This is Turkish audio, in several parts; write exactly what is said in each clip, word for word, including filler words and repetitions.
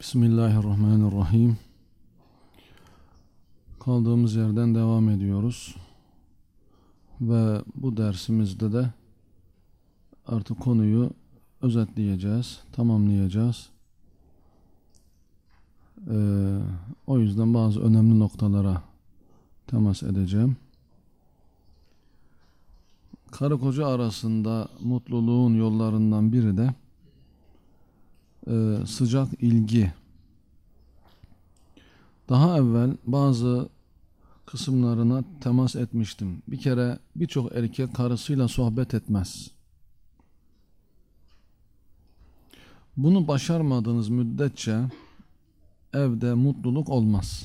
Bismillahirrahmanirrahim. Kaldığımız yerden devam ediyoruz. Ve bu dersimizde de artık konuyu özetleyeceğiz, tamamlayacağız. Ee, o yüzden bazı önemli noktalara temas edeceğim. Karı koca arasında mutluluğun yollarından biri de e, sıcak ilgi. Daha evvel bazı kısımlarına temas etmiştim. Bir kere birçok erkek karısıyla sohbet etmez. Bunu başarmadığınız müddetçe evde mutluluk olmaz.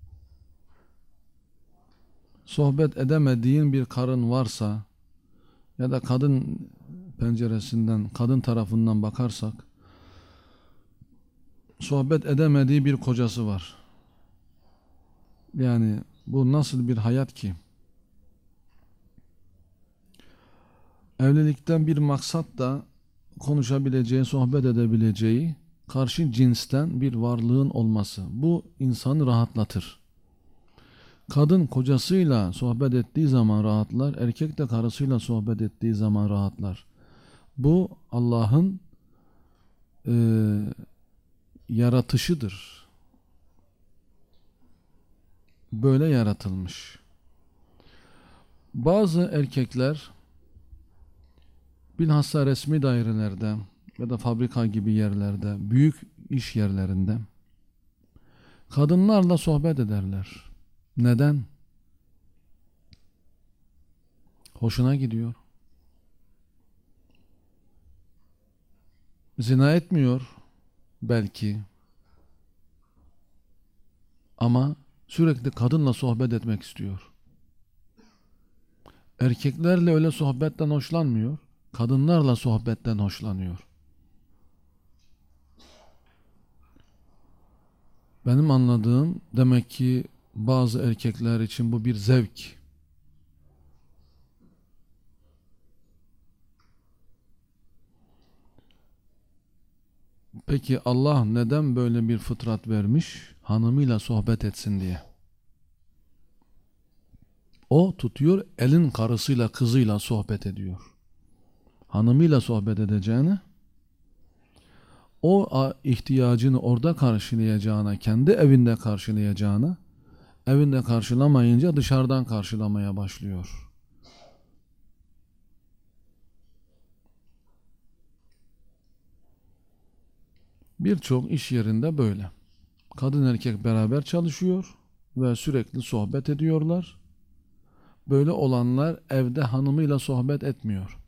Sohbet edemediğin bir karın varsa ya da kadın penceresinden, kadın tarafından bakarsak sohbet edemediği bir kocası var. Yani bu nasıl bir hayat ki? Evlilikten bir maksat da konuşabileceği, sohbet edebileceği karşı cinsten bir varlığın olması. Bu insanı rahatlatır. Kadın kocasıyla sohbet ettiği zaman rahatlar, erkek de karısıyla sohbet ettiği zaman rahatlar. Bu Allah'ın e, yaratışıdır. Böyle yaratılmış. Bazı erkekler bilhassa resmi dairelerde ya da fabrika gibi yerlerde, büyük iş yerlerinde kadınlarla sohbet ederler. Neden? Hoşuna gidiyor. Zina etmiyor belki. Ama sürekli kadınla sohbet etmek istiyor. Erkeklerle öyle sohbetten hoşlanmıyor. Kadınlarla sohbetten hoşlanıyor. Benim anladığım, demek ki bazı erkekler için bu bir zevk. Peki Allah neden böyle bir fıtrat vermiş? Hanımıyla sohbet etsin diye. O tutuyor, elin karısıyla, kızıyla sohbet ediyor. Hanımıyla sohbet edeceğine, o ihtiyacını orada karşılayacağına, kendi evinde karşılayacağına, evinde karşılamayınca dışarıdan karşılamaya başlıyor. Birçok iş yerinde böyle. Kadın erkek beraber çalışıyor ve sürekli sohbet ediyorlar. Böyle olanlar evde hanımıyla sohbet etmiyor.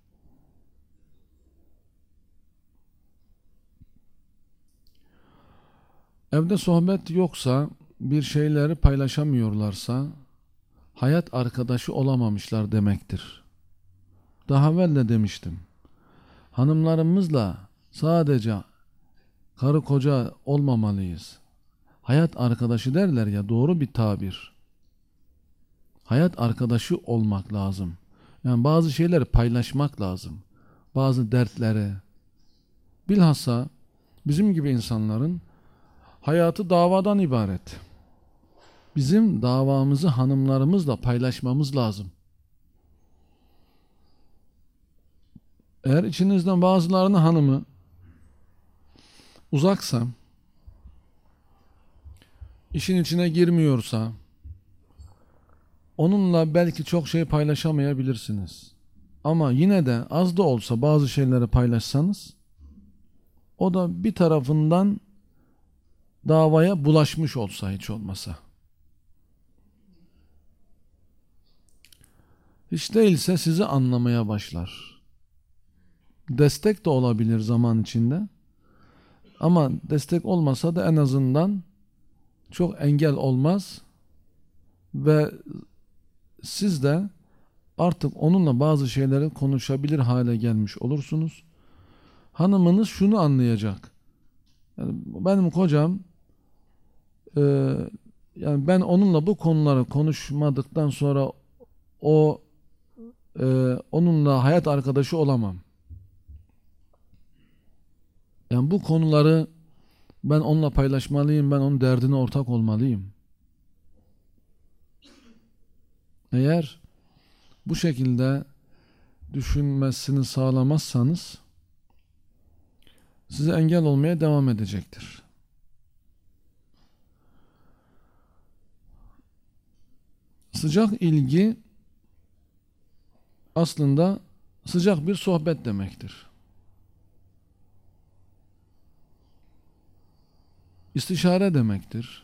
Evde sohbet yoksa, bir şeyleri paylaşamıyorlarsa hayat arkadaşı olamamışlar demektir. Daha evvel de demiştim. Hanımlarımızla sadece karı koca olmamalıyız. Hayat arkadaşı derler ya, doğru bir tabir. Hayat arkadaşı olmak lazım. Yani bazı şeyleri paylaşmak lazım. Bazı dertleri. Bilhassa bizim gibi insanların hayatı davadan ibaret. Bizim davamızı hanımlarımızla paylaşmamız lazım. Eğer içinizden bazılarının hanımı uzaksa, işin içine girmiyorsa, onunla belki çok şey paylaşamayabilirsiniz. Ama yine de az da olsa bazı şeyleri paylaşsanız, o da bir tarafından davaya bulaşmış olsa, hiç olmasa. Hiç değilse sizi anlamaya başlar. Destek de olabilir zaman içinde. Ama destek olmasa da en azından çok engel olmaz ve siz de artık onunla bazı şeyleri konuşabilir hale gelmiş olursunuz. Hanımınız şunu anlayacak. Yani benim kocam e, yani ben onunla bu konuları konuşmadıktan sonra o e, onunla hayat arkadaşı olamam. Yani bu konuları Ben onunla paylaşmalıyım, ben onun derdine ortak olmalıyım. Eğer bu şekilde düşünmesini sağlamazsanız size engel olmaya devam edecektir. Sıcak ilgi aslında sıcak bir sohbet demektir. İstişare demektir.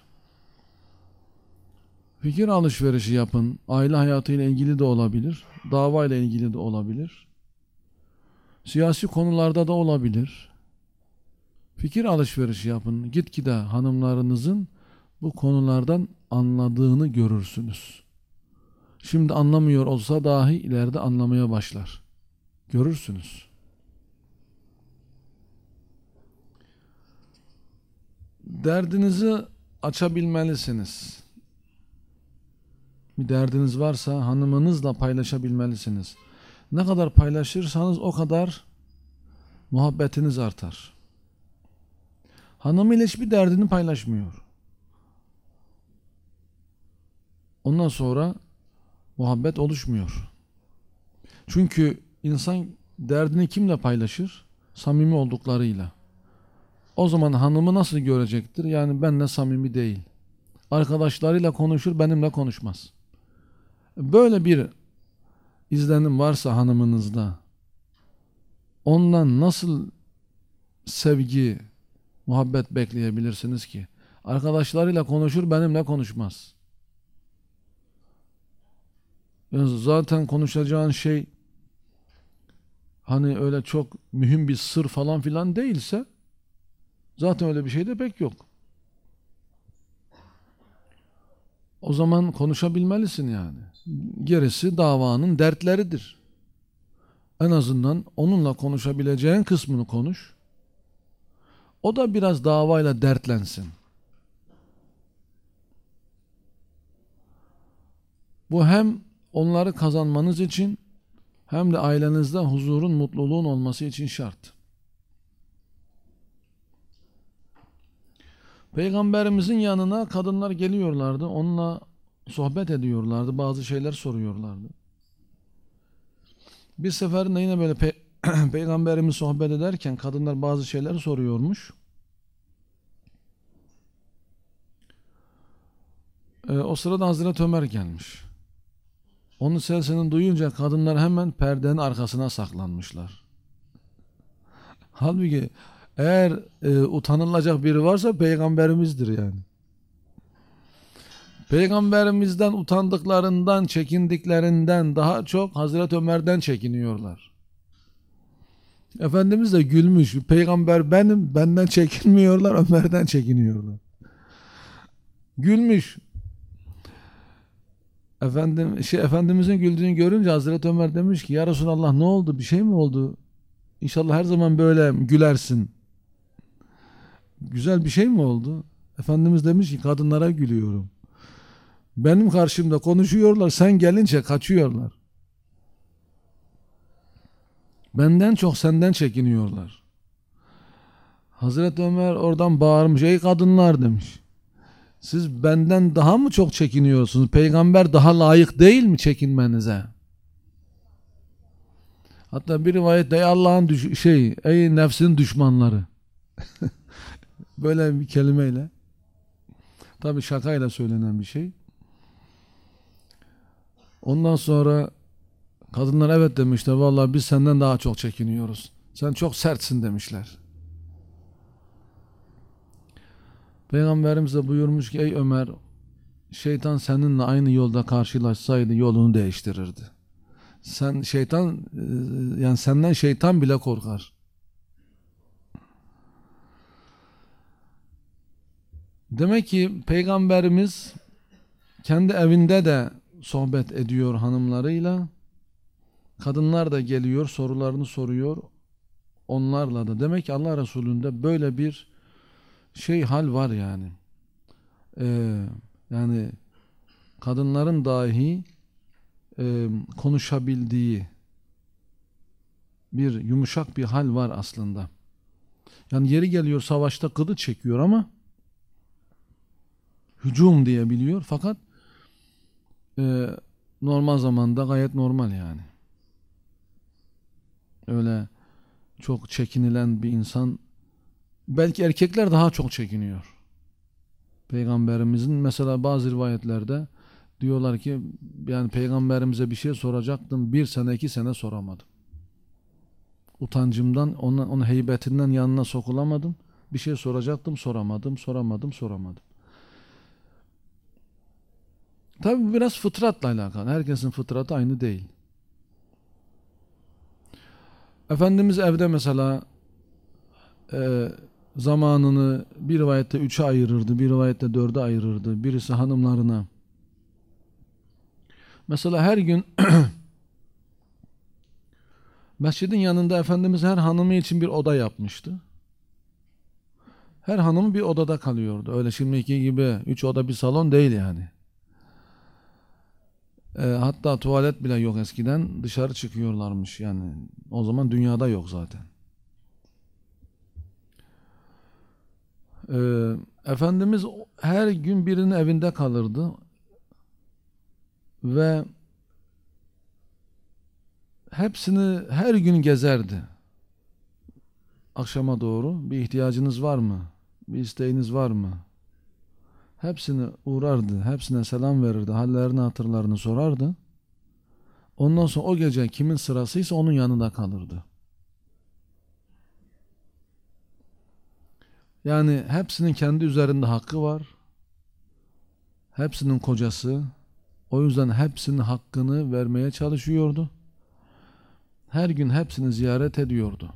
Fikir alışverişi yapın. Aile hayatıyla ilgili de olabilir. Dava ile ilgili de olabilir. Siyasi konularda da olabilir. Fikir alışverişi yapın. Gitgide hanımlarınızın bu konulardan anladığını görürsünüz. Şimdi anlamıyor olsa dahi ileride anlamaya başlar. Görürsünüz. Derdinizi açabilmelisiniz. Bir derdiniz varsa hanımınızla paylaşabilmelisiniz. Ne kadar paylaşırsanız o kadar muhabbetiniz artar. Hanımıyla hiçbir derdini paylaşmıyor. Ondan sonra muhabbet oluşmuyor. Çünkü insan derdini kimle paylaşır? Samimi olduklarıyla. O zaman hanımı nasıl görecektir? Yani benimle samimi değil. Arkadaşlarıyla konuşur, benimle konuşmaz. Böyle bir izlenim varsa hanımınızda, ondan nasıl sevgi, muhabbet bekleyebilirsiniz ki? Arkadaşlarıyla konuşur, benimle konuşmaz. Yani zaten konuşacağın şey hani öyle çok mühim bir sır falan filan değilse zaten öyle bir şey de pek yok. O zaman konuşabilmelisin yani. Gerisi davanın dertleridir. En azından onunla konuşabileceğin kısmını konuş. O da biraz davayla dertlensin. Bu hem onları kazanmanız için hem de ailenizde huzurun, mutluluğun olması için şart. Peygamberimizin yanına kadınlar geliyorlardı. Onunla sohbet ediyorlardı. Bazı şeyler soruyorlardı. Bir seferinde yine böyle pe Peygamberimiz sohbet ederken kadınlar bazı şeyler soruyormuş. Ee, o sırada Hazreti Ömer gelmiş. Onun sesini duyunca kadınlar hemen perdenin arkasına saklanmışlar. Halbuki eğer e, utanılacak biri varsa peygamberimizdir yani. Peygamberimizden utandıklarından, çekindiklerinden daha çok Hazreti Ömer'den çekiniyorlar. Efendimiz de gülmüş. Peygamber benim, benden çekinmiyorlar, Ömer'den çekiniyorlar. Gülmüş. Efendim, şey, Efendimizin güldüğünü görünce Hazreti Ömer demiş ki ya Resulallah ne oldu? Bir şey mi oldu? İnşallah her zaman böyle gülersin. Güzel bir şey mi oldu? Efendimiz demiş ki kadınlara gülüyorum. Benim karşımda konuşuyorlar, sen gelince kaçıyorlar. Benden çok senden çekiniyorlar. Hazreti Ömer oradan bağırmış, ey kadınlar demiş. Siz benden daha mı çok çekiniyorsunuz? Peygamber daha layık değil mi çekinmenize? Hatta bir rivayette ey Allah'ın düş şey, ey nefsin düşmanları. Böyle bir kelimeyle. Tabii şakayla söylenen bir şey. Ondan sonra kadınlar evet demişler. Vallahi biz senden daha çok çekiniyoruz. Sen çok sertsin demişler. Peygamberimiz de buyurmuş ki ey Ömer, şeytan seninle aynı yolda karşılaşsaydı yolunu değiştirirdi. Sen şeytan yani senden şeytan bile korkar. Demek ki Peygamberimiz kendi evinde de sohbet ediyor hanımlarıyla. Kadınlar da geliyor, sorularını soruyor onlarla da. Demek ki Allah Resulü'nde böyle bir şey hal var yani. Ee, yani kadınların dahi e, konuşabildiği bir yumuşak bir hal var aslında. Yani yeri geliyor savaşta kılıç çekiyor ama hücum diye biliyor. Fakat e, normal zamanda gayet normal yani. Öyle çok çekinilen bir insan. Belki erkekler daha çok çekiniyor. Peygamberimizin mesela bazı rivayetlerde diyorlar ki yani peygamberimize bir şey soracaktım. Bir sene iki sene soramadım. Utancımdan onun, onun heybetinden yanına sokulamadım. Bir şey soracaktım soramadım soramadım soramadım. Tabi biraz fıtratla alakalı. Herkesin fıtratı aynı değil. Efendimiz evde mesela e, zamanını bir rivayette üçe ayırırdı, bir rivayette dörde ayırırdı. Birisi hanımlarına. Mesela her gün mescidin yanında Efendimiz her hanımı için bir oda yapmıştı. Her hanım bir odada kalıyordu. Öyle şimdiki gibi üç oda bir salon değil yani. E, hatta tuvalet bile yok eskiden. Dışarı çıkıyorlarmış yani. O zaman dünyada yok zaten. E, Efendimiz her gün birinin evinde kalırdı. Ve hepsini her gün gezerdi. Akşama doğru bir ihtiyacınız var mı? Bir isteğiniz var mı? Hepsini uğrardı. Hepsine selam verirdi. Hallerini hatırlarını sorardı. Ondan sonra o gece kimin sırasıysa onun yanında kalırdı. Yani hepsinin kendi üzerinde hakkı var. Hepsinin kocası. O yüzden hepsinin hakkını vermeye çalışıyordu. Her gün hepsini ziyaret ediyordu.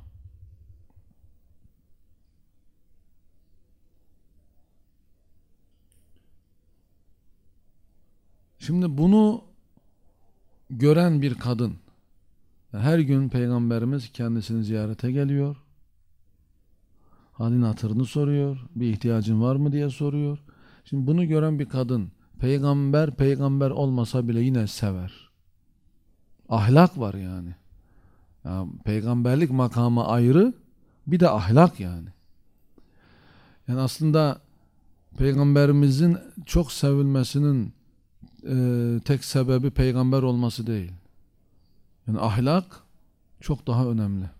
Şimdi bunu gören bir kadın, her gün Peygamberimiz kendisini ziyarete geliyor. Halini hatırını soruyor. Bir ihtiyacın var mı diye soruyor. Şimdi bunu gören bir kadın, peygamber peygamber olmasa bile yine sever. Ahlak var yani. Ya, peygamberlik makamı ayrı, bir de ahlak yani. Yani aslında Peygamberimizin çok sevilmesinin e, tek sebebi peygamber olması değil. Yani ahlak çok daha önemli.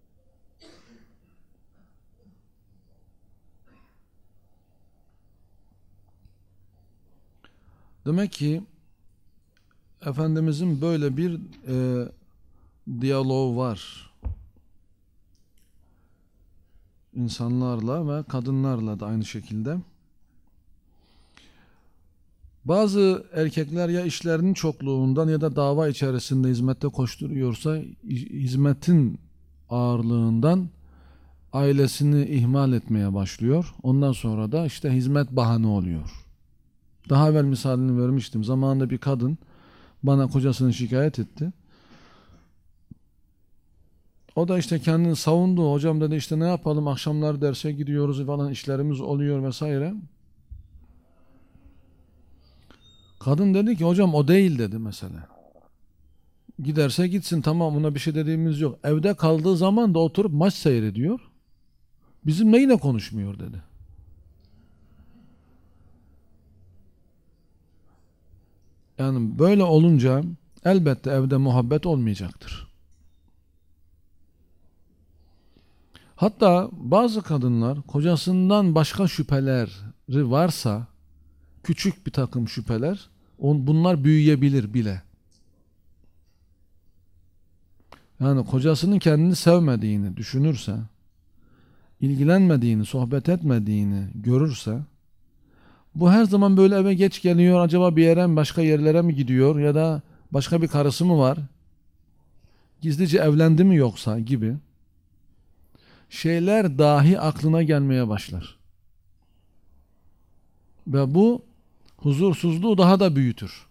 Demek ki Efendimizin böyle bir e, diyaloğu var. İnsanlarla ve kadınlarla da aynı şekilde. Bazı erkekler ya işlerinin çokluğundan ya da dava içerisinde hizmette koşturuyorsa hizmetin ağırlığından ailesini ihmal etmeye başlıyor. Ondan sonra da işte hizmet bahane oluyor. Daha evvel misalini vermiştim. Zamanında bir kadın bana kocasını şikayet etti. O da işte kendini savundu. Hocam dedi işte ne yapalım, akşamlar derse gidiyoruz falan, işlerimiz oluyor vesaire. Kadın dedi ki hocam o değil dedi mesela. Giderse gitsin, tamam, buna bir şey dediğimiz yok. Evde kaldığı zaman da oturup maç seyrediyor. Bizimle yine konuşmuyor dedi. Yani böyle olunca elbette evde muhabbet olmayacaktır. Hatta bazı kadınlar kocasından başka şüpheleri varsa, küçük bir takım şüpheler, bunlar büyüyebilir bile. Yani kocasının kendini sevmediğini düşünürse, ilgilenmediğini, sohbet etmediğini görürse, bu her zaman böyle eve geç geliyor, acaba bir yere mi, başka yerlere mi gidiyor ya da başka bir karısı mı var, gizlice evlendi mi yoksa gibi şeyler dahi aklına gelmeye başlar. Ve bu huzursuzluğu daha da büyütür.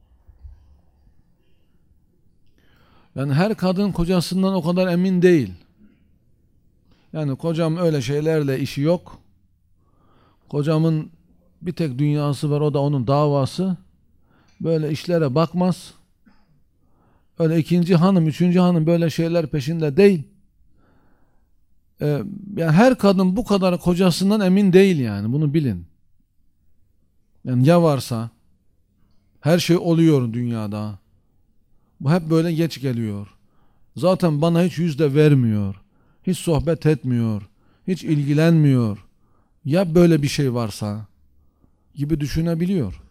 Yani her kadın kocasından o kadar emin değil. Yani kocam öyle şeylerle işi yok. Kocamın bir tek dünyası var, o da onun davası. Böyle işlere bakmaz. Öyle ikinci hanım, üçüncü hanım böyle şeyler peşinde değil. e, yani her kadın bu kadar kocasından emin değil yani, bunu bilin. Yani ya varsa her şey oluyor dünyada. Bu hep böyle geç geliyor. Zaten bana hiç yüz de vermiyor. Hiç sohbet etmiyor. Hiç ilgilenmiyor. Ya böyle bir şey varsa gibi düşünebiliyor.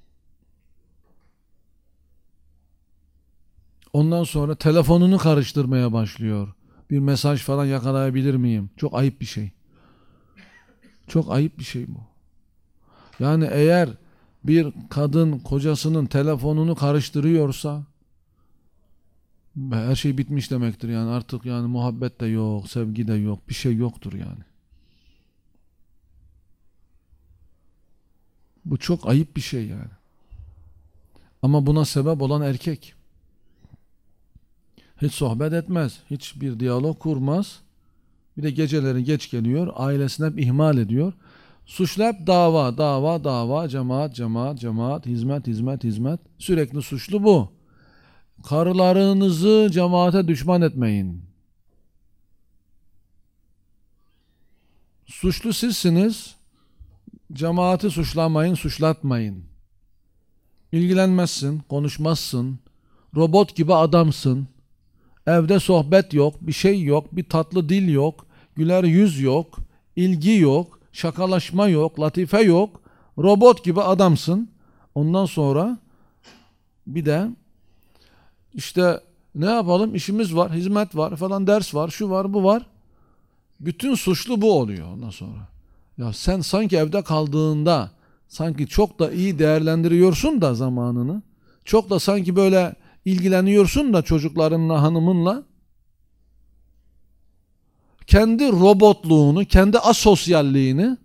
Ondan sonra telefonunu karıştırmaya başlıyor. Bir mesaj falan yakalayabilir miyim? Çok ayıp bir şey. Çok ayıp bir şey bu. Yani eğer bir kadın kocasının telefonunu karıştırıyorsa her şey bitmiş demektir yani, artık yani muhabbet de yok, sevgi de yok, bir şey yoktur yani. Bu çok ayıp bir şey yani. Ama buna sebep olan erkek. Hiç sohbet etmez, hiçbir diyalog kurmaz. Bir de geceleri geç geliyor, ailesini hep ihmal ediyor. Suçlu hep dava, dava, dava, cemaat, cemaat, cemaat, hizmet, hizmet, hizmet. Sürekli suçlu bu. Karılarınızı cemaate düşman etmeyin. Suçlu sizsiniz. Cemaati suçlamayın, suçlatmayın. İlgilenmezsin, konuşmazsın. Robot gibi adamsın. Evde sohbet yok, bir şey yok, bir tatlı dil yok, güler yüz yok, ilgi yok, şakalaşma yok, latife yok. Robot gibi adamsın. Ondan sonra bir de işte ne yapalım, işimiz var, hizmet var falan, ders var, şu var, bu var. Bütün suçlu bu oluyor ondan sonra. Ya sen sanki evde kaldığında sanki çok da iyi değerlendiriyorsun da zamanını. Çok da sanki böyle ilgileniyorsun da çocuklarınla, hanımınla. Kendi robotluğunu, kendi asosyalliğini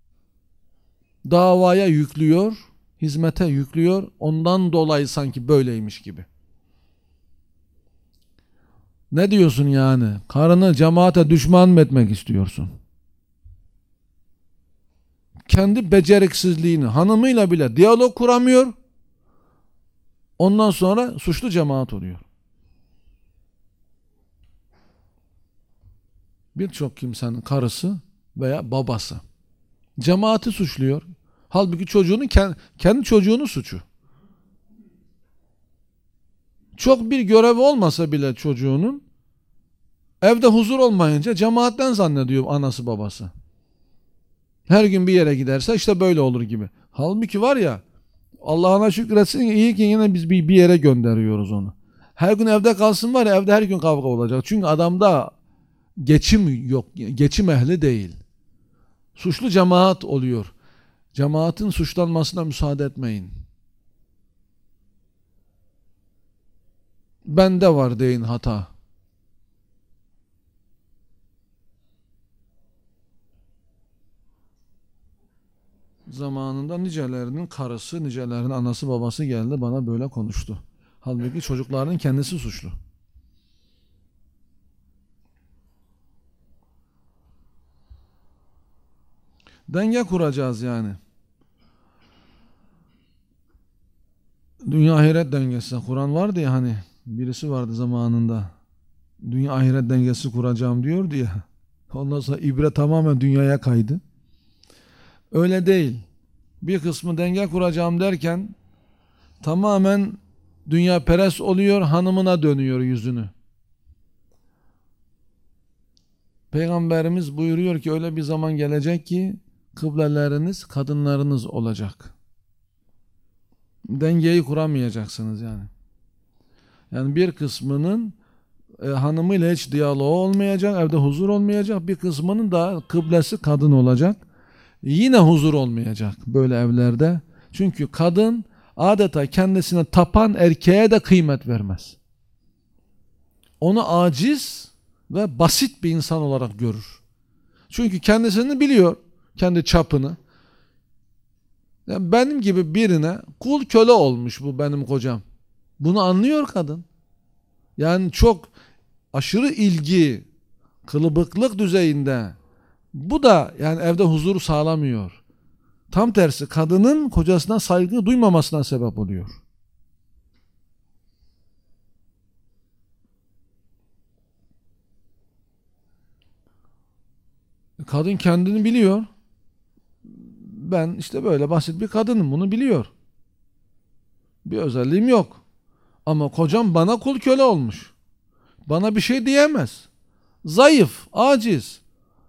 davaya yüklüyor, hizmete yüklüyor. Ondan dolayı sanki böyleymiş gibi. Ne diyorsun yani? Karını cemaate düşman mı etmek istiyorsun? Kendi beceriksizliğini, hanımıyla bile diyalog kuramıyor. Ondan sonra suçlu cemaat oluyor. Birçok kimsenin karısı veya babası cemaati suçluyor. Halbuki çocuğunun kendi çocuğunun suçu. Çok bir görevi olmasa bile çocuğunun, evde huzur olmayınca cemaatten zannediyor anası babası. Her gün bir yere giderse işte böyle olur gibi. Halbuki var ya, Allah'ına şükretsin, iyi ki yine biz bir, bir yere gönderiyoruz onu. Her gün evde kalsın var ya, evde her gün kavga olacak. Çünkü adamda geçim yok, geçim ehli değil. Suçlu cemaat oluyor. Cemaatin suçlanmasına müsaade etmeyin. Bende var deyin hata. Zamanında nicelerinin karısı, nicelerinin anası babası geldi bana böyle konuştu. Halbuki çocukların kendisi suçlu. Denge kuracağız yani. Dünya ahiret dengesi. Kur'an vardı ya hani, birisi vardı zamanında. Dünya ahiret dengesi kuracağım diyordu ya. Ondan sonra ibre tamamen dünyaya kaydı. Öyle değil. Bir kısmı denge kuracağım derken tamamen dünya perest oluyor, hanımına dönüyor yüzünü. Peygamberimiz buyuruyor ki öyle bir zaman gelecek ki kıbleleriniz kadınlarınız olacak. Dengeyi kuramayacaksınız yani. Yani bir kısmının e, hanımıyla hiç diyaloğu olmayacak, evde huzur olmayacak. Bir kısmının da kıblesi kadın olacak. Yine huzur olmayacak böyle evlerde. Çünkü kadın adeta kendisine tapan erkeğe de kıymet vermez. Onu aciz ve basit bir insan olarak görür. Çünkü kendisini biliyor, kendi çapını. Yani benim gibi birine kul köle olmuş bu benim kocam. Bunu anlıyor kadın. Yani çok aşırı ilgi, kılıbıklık düzeyinde. Bu da yani evde huzuru sağlamıyor. Tam tersi, kadının kocasına saygı duymamasına sebep oluyor. Kadın kendini biliyor. Ben işte böyle basit bir kadınım, bunu biliyor. Bir özelliğim yok. Ama kocam bana kul köle olmuş. Bana bir şey diyemez. Zayıf, aciz.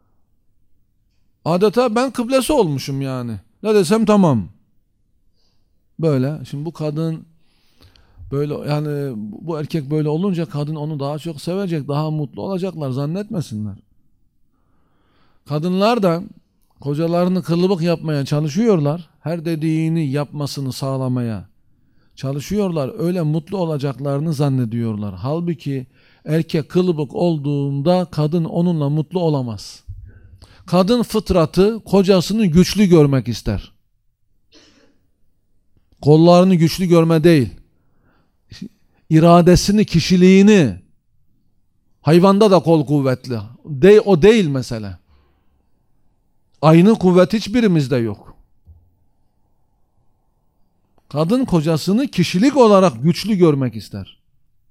Adeta ben kıblesi olmuşum yani. Ne desem tamam. Böyle. Şimdi bu kadın böyle, yani bu erkek böyle olunca kadın onu daha çok sevecek, daha mutlu olacaklar, zannetmesinler. Kadınlar da kocalarını kılıbık yapmaya çalışıyorlar. Her dediğini yapmasını sağlamaya çalışıyorlar. Öyle mutlu olacaklarını zannediyorlar. Halbuki erkek kılıbık olduğunda kadın onunla mutlu olamaz. Kadın fıtratı kocasını güçlü görmek ister. Kollarını güçlü görme değil. İradesini, kişiliğini. Hayvanda da kol kuvvetli. De, o değil mesele. Aynı kuvvet hiçbirimizde yok. Kadın kocasını kişilik olarak güçlü görmek ister.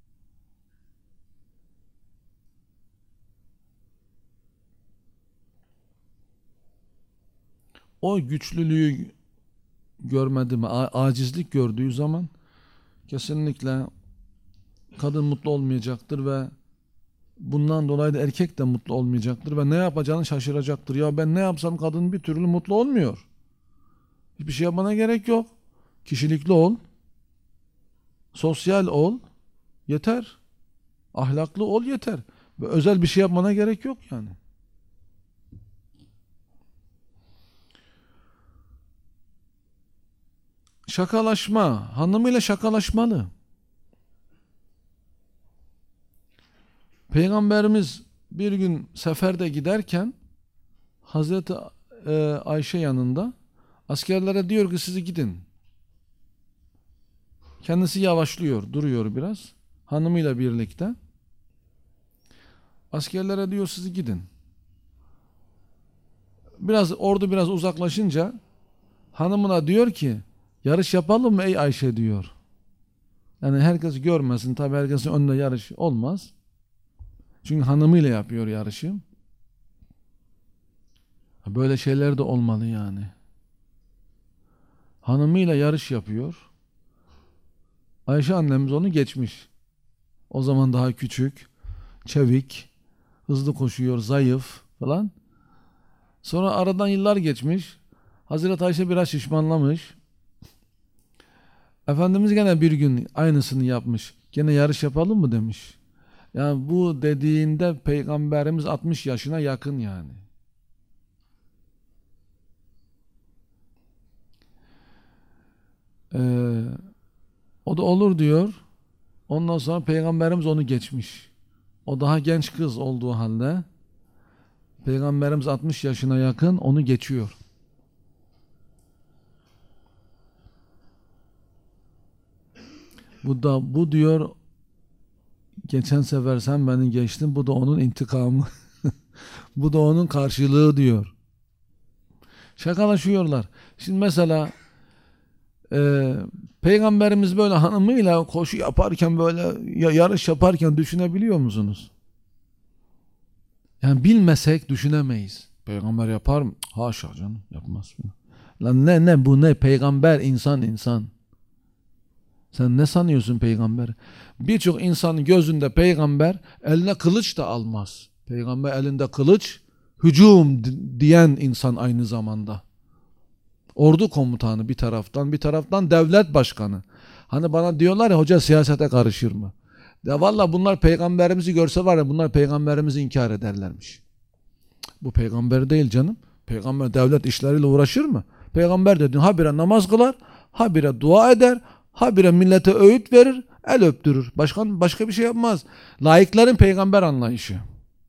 O güçlülüğü görmedi mi, acizlik gördüğü zaman kesinlikle kadın mutlu olmayacaktır ve bundan dolayı da erkek de mutlu olmayacaktır ve ne yapacağını şaşıracaktır. Ya ben ne yapsam kadın bir türlü mutlu olmuyor. Hiçbir şey yapmana gerek yok. Kişilikli ol, sosyal ol, yeter. Ahlaklı ol, yeter. Ve özel bir şey yapmana gerek yok yani. Şakalaşma, hanımıyla şakalaşmalı. Peygamberimiz bir gün seferde giderken Hazreti e, Ayşe yanında, askerlere diyor ki siz gidin. Kendisi yavaşlıyor, duruyor biraz. Hanımıyla birlikte. Askerlere diyor siz gidin. Biraz ordu biraz uzaklaşınca hanımına diyor ki yarış yapalım mı ey Ayşe diyor. Yani herkes görmesin, tabi herkesin önünde yarış olmaz. Çünkü hanımıyla yapıyor yarışı. Böyle şeyler de olmalı yani. Hanımıyla yarış yapıyor. Ayşe annemiz onu geçmiş. O zaman daha küçük, çevik, hızlı koşuyor, zayıf falan. Sonra aradan yıllar geçmiş. Hazreti Ayşe biraz şişmanlamış. Efendimiz gene bir gün aynısını yapmış. Gene yarış yapalım mı demiş. Yani bu dediğinde Peygamberimiz altmış yaşına yakın yani. Ee, o da olur diyor. Ondan sonra Peygamberimiz onu geçmiş. O daha genç kız olduğu halde Peygamberimiz altmış yaşına yakın onu geçiyor. Bu da bu diyor, geçen sefer sen beni geçtin, bu da onun intikamı. Bu da onun karşılığı diyor. Şakalaşıyorlar. Şimdi mesela e, Peygamberimiz böyle hanımıyla koşu yaparken, böyle yarış yaparken düşünebiliyor musunuz? Yani bilmesek düşünemeyiz. Peygamber yapar mı? Haşa canım, yapmaz. Lan ne ne bu ne? Peygamber insan insan. Sen ne sanıyorsun peygamber? Birçok insanın gözünde peygamber eline kılıç da almaz. Peygamber elinde kılıç, hücum diyen insan aynı zamanda. Ordu komutanı bir taraftan, bir taraftan devlet başkanı. Hani bana diyorlar ya, hoca siyasete karışır mı? Ya valla bunlar peygamberimizi görse var ya, bunlar peygamberimizi inkar ederlermiş. Bu peygamber değil canım. Peygamber devlet işleriyle uğraşır mı? Peygamber dediğin habire namaz kılar, habire dua eder, habire millete öğüt verir, el öptürür. Başka, başka bir şey yapmaz. Laiklerin peygamber anlayışı.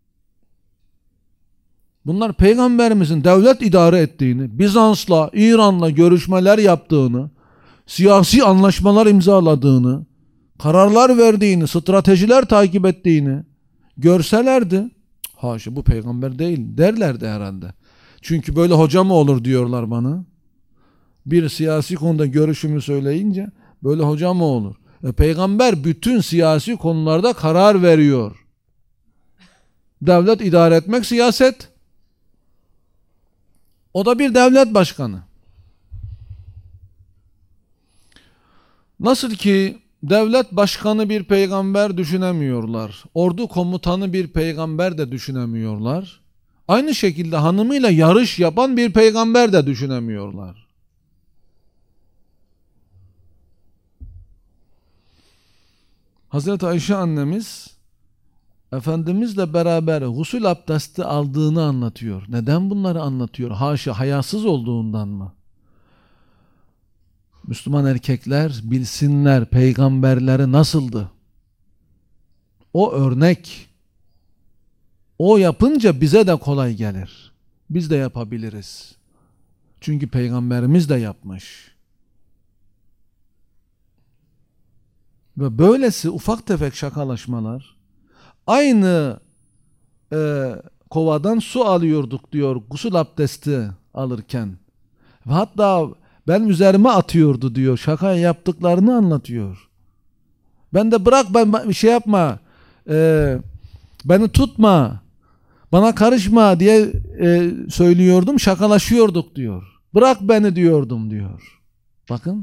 Bunlar peygamberimizin devlet idare ettiğini, Bizans'la, İran'la görüşmeler yaptığını, siyasi anlaşmalar imzaladığını, kararlar verdiğini, stratejiler takip ettiğini görselerdi, haşa bu peygamber değil derlerdi herhalde. Çünkü böyle hoca mı olur diyorlar bana. Bir siyasi konuda görüşümü söyleyince böyle hoca mı olur? E, peygamber bütün siyasi konularda karar veriyor. Devlet idare etmek siyaset. O da bir devlet başkanı. Nasıl ki devlet başkanı bir peygamber düşünemiyorlar. Ordu komutanı bir peygamber de düşünemiyorlar. Aynı şekilde hanımıyla yarış yapan bir peygamber de düşünemiyorlar. Hazreti Ayşe annemiz Efendimizle beraber gusül abdesti aldığını anlatıyor. Neden bunları anlatıyor? Haşa, hayasız olduğundan mı? Müslüman erkekler bilsinler peygamberleri nasıldı. O örnek. O yapınca bize de kolay gelir. Biz de yapabiliriz. Çünkü peygamberimiz de yapmış. Ve böylesi ufak tefek şakalaşmalar, aynı e, kovadan su alıyorduk diyor gusül abdesti alırken. Ve hatta ben üzerime atıyordu diyor. Şaka yaptıklarını anlatıyor. Ben de bırak, ben bir şey yapma, e, beni tutma, bana karışma diye e, söylüyordum, şakalaşıyorduk diyor. Bırak beni diyordum diyor. Bakın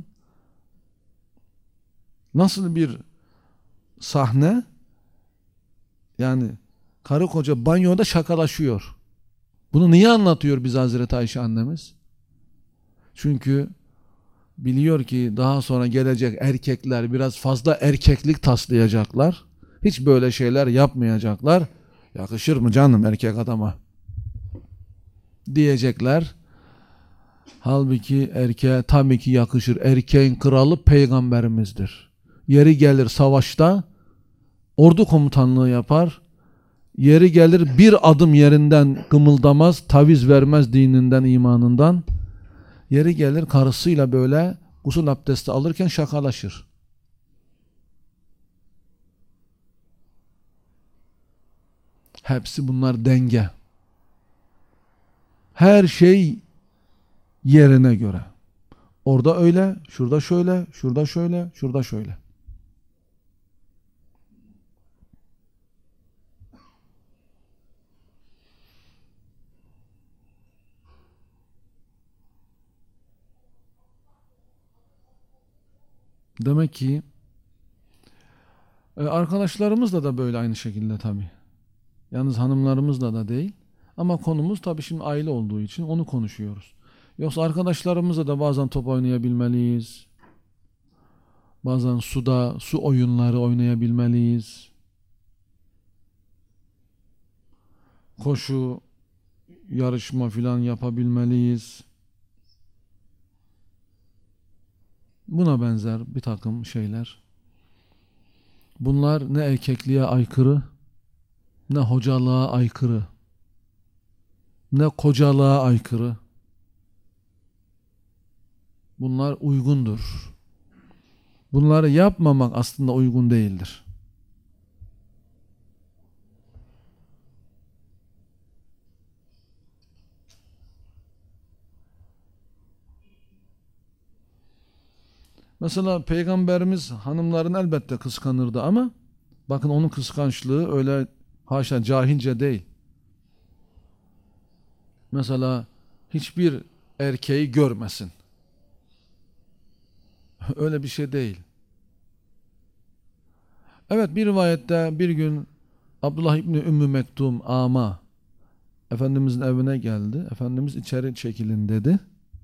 nasıl bir sahne. Yani karı koca banyoda şakalaşıyor. Bunu niye anlatıyor bize Hazreti Ayşe annemiz? Çünkü biliyor ki daha sonra gelecek erkekler biraz fazla erkeklik taslayacaklar. Hiç böyle şeyler yapmayacaklar. Yakışır mı canım erkek adama diyecekler. Halbuki erkeğe tabii ki yakışır. Erkeğin kralı peygamberimizdir. Yeri gelir savaşta ordu komutanlığı yapar. Yeri gelir bir adım yerinden kımıldamaz, taviz vermez dininden, imanından. Yeri gelir karısıyla böyle gusül abdesti alırken şakalaşır. Hepsi bunlar denge. Her şey yerine göre. Orada öyle, şurada şöyle, şurada şöyle, şurada şöyle. Demek ki arkadaşlarımızla da böyle aynı şekilde tabii. Yalnız hanımlarımızla da değil. Ama konumuz tabii şimdi aile olduğu için onu konuşuyoruz. Yoksa arkadaşlarımızla da bazen top oynayabilmeliyiz. Bazen suda su oyunları oynayabilmeliyiz. Koşu, yarışma filan yapabilmeliyiz. Buna benzer bir takım şeyler. Bunlar ne erkekliğe aykırı, ne hocalığa aykırı, ne kocalığa aykırı. Bunlar uygundur. Bunları yapmamak aslında uygun değildir. Mesela Peygamberimiz hanımlarını elbette kıskanırdı ama bakın onun kıskançlığı öyle haşa cahilce değil. Mesela hiçbir erkeği görmesin. Öyle bir şey değil. Evet, bir rivayette bir gün Abdullah İbni Ümmü Mektum ama Efendimizin evine geldi. Efendimiz içeri çekilin dedi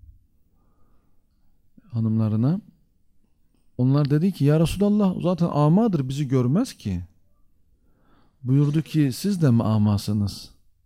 hanımlarına. Onlar dedi ki ya Resulallah zaten amadır, bizi görmez ki. Buyurdu ki siz de mi amasınız?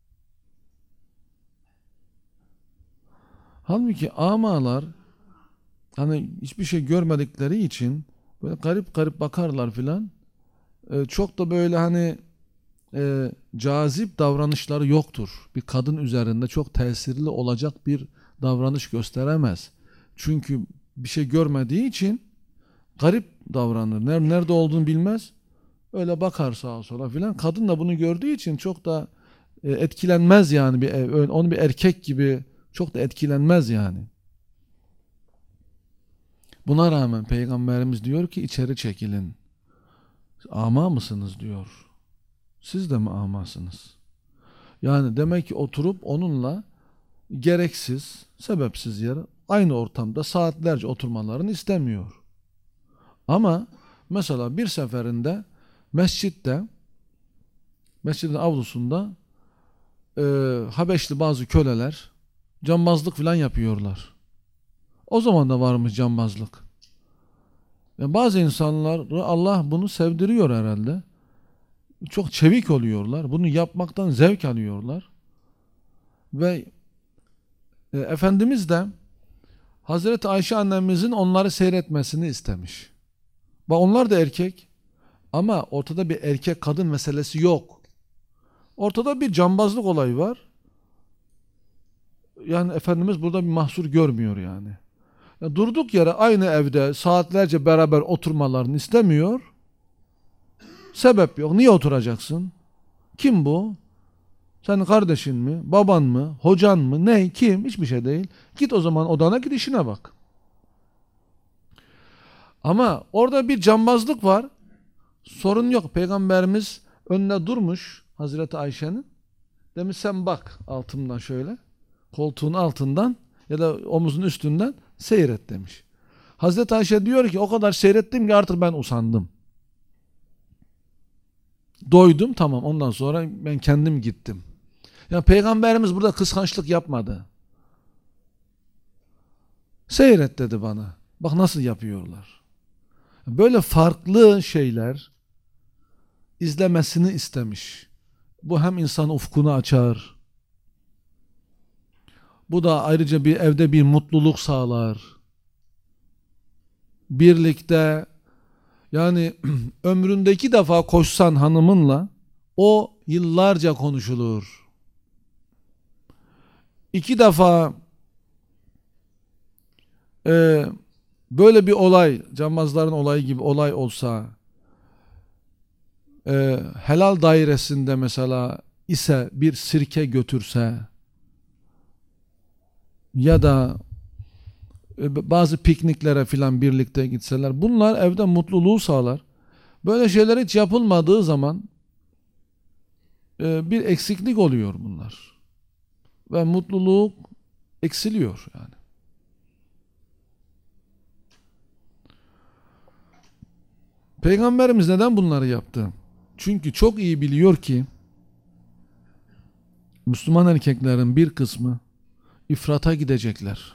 Halbuki amalar hani hiçbir şey görmedikleri için böyle garip garip bakarlar filan. Ee, çok da böyle hani e, cazip davranışları yoktur. Bir kadın üzerinde çok tesirli olacak bir davranış gösteremez. Çünkü bir şey görmediği için garip davranır. Nerede olduğunu bilmez. Öyle bakar sağa sola filan. Kadın da bunu gördüğü için çok da e, etkilenmez yani. Bir, e, onu bir erkek gibi çok da etkilenmez yani. Buna rağmen Peygamberimiz diyor ki içeri çekilin. Ama mısınız diyor. Siz de mi amasınız? Yani demek ki oturup onunla gereksiz, sebepsiz yere aynı ortamda saatlerce oturmalarını istemiyor. Ama mesela bir seferinde mescitte, mescidin avlusunda e, Habeşli bazı köleler cambazlık falan yapıyorlar. O zaman da varmış cambazlık. Yani bazı insanları Allah bunu sevdiriyor herhalde. Çok çevik oluyorlar. Bunu yapmaktan zevk alıyorlar. Ve e, Efendimiz de Hazreti Ayşe annemizin onları seyretmesini istemiş. Ve onlar da erkek. Ama ortada bir erkek kadın meselesi yok. Ortada bir cambazlık olayı var. Yani Efendimiz burada bir mahsur görmüyor yani. Yani durduk yere aynı evde saatlerce beraber oturmalarını istemiyor. Sebep yok. Niye oturacaksın? Kim bu? Senin kardeşin mi? Baban mı? Hocan mı? Ne? Kim? Hiçbir şey değil. Git o zaman odana, git işine bak. Ama orada bir cambazlık var. Sorun yok. Peygamberimiz önüne durmuş Hazreti Ayşe'nin. Demiş sen bak altından şöyle. Koltuğun altından ya da omuzun üstünden seyret demiş. Hazreti Ayşe diyor ki o kadar seyrettim ki artık ben usandım. Doydum, tamam, ondan sonra ben kendim gittim. Yani Peygamberimiz burada kıskançlık yapmadı. Seyret dedi bana. Bak nasıl yapıyorlar. Böyle farklı şeyler izlemesini istemiş. Bu hem insan ufkunu açar. Bu da ayrıca bir evde bir mutluluk sağlar. Birlikte yani ömründe iki defa koşsan hanımınla o yıllarca konuşulur. İki defa e, böyle bir olay, cambazların olayı gibi olay olsa, e, helal dairesinde mesela ise bir sirke götürse ya da e, bazı pikniklere filan birlikte gitseler, bunlar evde mutluluğu sağlar. Böyle şeyler hiç yapılmadığı zaman e, bir eksiklik oluyor bunlar. Ve mutluluk eksiliyor yani. Peygamberimiz neden bunları yaptı? Çünkü çok iyi biliyor ki Müslüman erkeklerin bir kısmı ifrata gidecekler.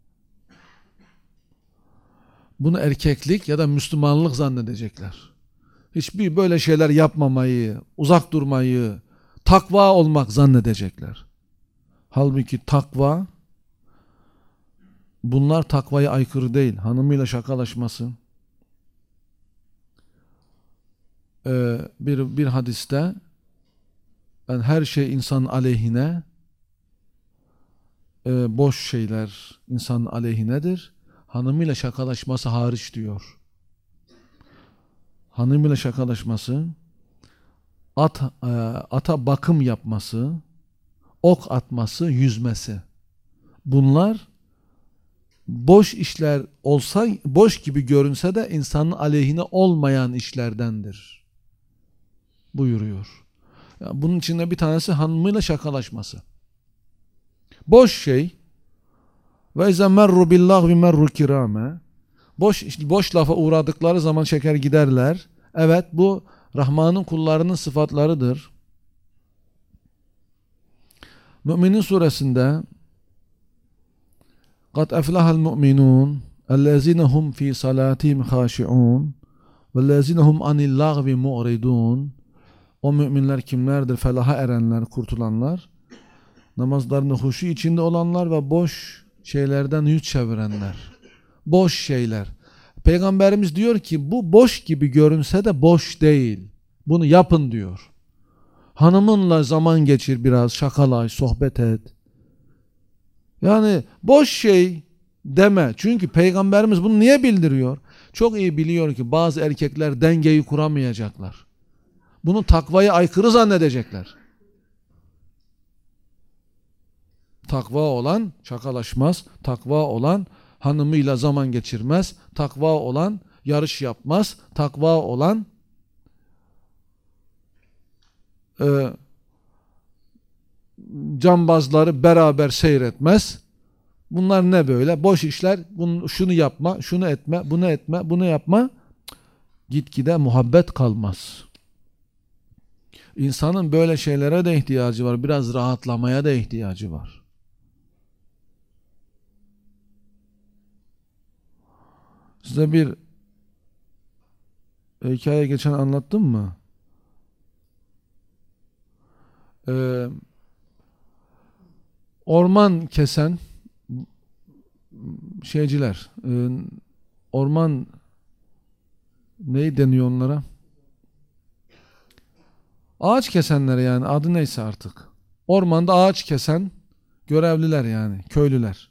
Bunu erkeklik ya da Müslümanlık zannedecekler. Hiçbir böyle şeyler yapmamayı, uzak durmayı, takva olmak zannedecekler. Halbuki takva, bunlar takvaya aykırı değil. Hanımıyla şakalaşması. Ee, bir, bir hadiste yani her şey insanın aleyhine, e, boş şeyler insanın aleyhinedir. Hanımıyla şakalaşması hariç diyor. Hanımıyla şakalaşması, at, e, ata bakım yapması, ok atması, yüzmesi. Bunlar boş işler olsa, boş gibi görünse de insanın aleyhine olmayan işlerdendir buyuruyor. Yani bunun içinde bir tanesi hanımıyla şakalaşması. Boş şey. Ve izâ merru billâhvi merru kirâme. Boş, boş lafa uğradıkları zaman çeker giderler. Evet, bu Rahman'ın kullarının sıfatlarıdır. Müminin suresinde قَدْ اَفْلَحَ الْمُؤْمِنُونَ اَلَّذِينَ هُمْ ف۪ي صَلَاتِهِمْ خَاشِعُونَ وَالَّذِينَ هُمْ عَنِ اللّٰغْوِ مُعْرِضُونَ. O müminler kimlerdir? Felaha erenler, kurtulanlar. Namazlarında huşu içinde olanlar ve boş şeylerden yüz çevirenler. Boş şeyler. Peygamberimiz diyor ki bu boş gibi görünse de boş değil. Bunu yapın diyor. Hanımınla zaman geçir biraz, şakalaş, sohbet et. Yani boş şey deme. Çünkü Peygamberimiz bunu niye bildiriyor? Çok iyi biliyor ki bazı erkekler dengeyi kuramayacaklar. Bunu takvaya aykırı zannedecekler. Takva olan şakalaşmaz. Takva olan hanımıyla zaman geçirmez. Takva olan yarış yapmaz. Takva olan e, cambazları beraber seyretmez. Bunlar ne böyle? Boş işler. Bunu, şunu yapma, şunu etme, bunu etme, bunu yapma. Gitgide muhabbet kalmaz. İnsanın böyle şeylere de ihtiyacı var. Biraz rahatlamaya da ihtiyacı var. Size bir hikaye geçen anlattım mı? Ee, orman kesen şeyciler, e, orman neyi deniyor onlara? Ağaç kesenler, yani adı neyse artık. Ormanda ağaç kesen görevliler, yani köylüler.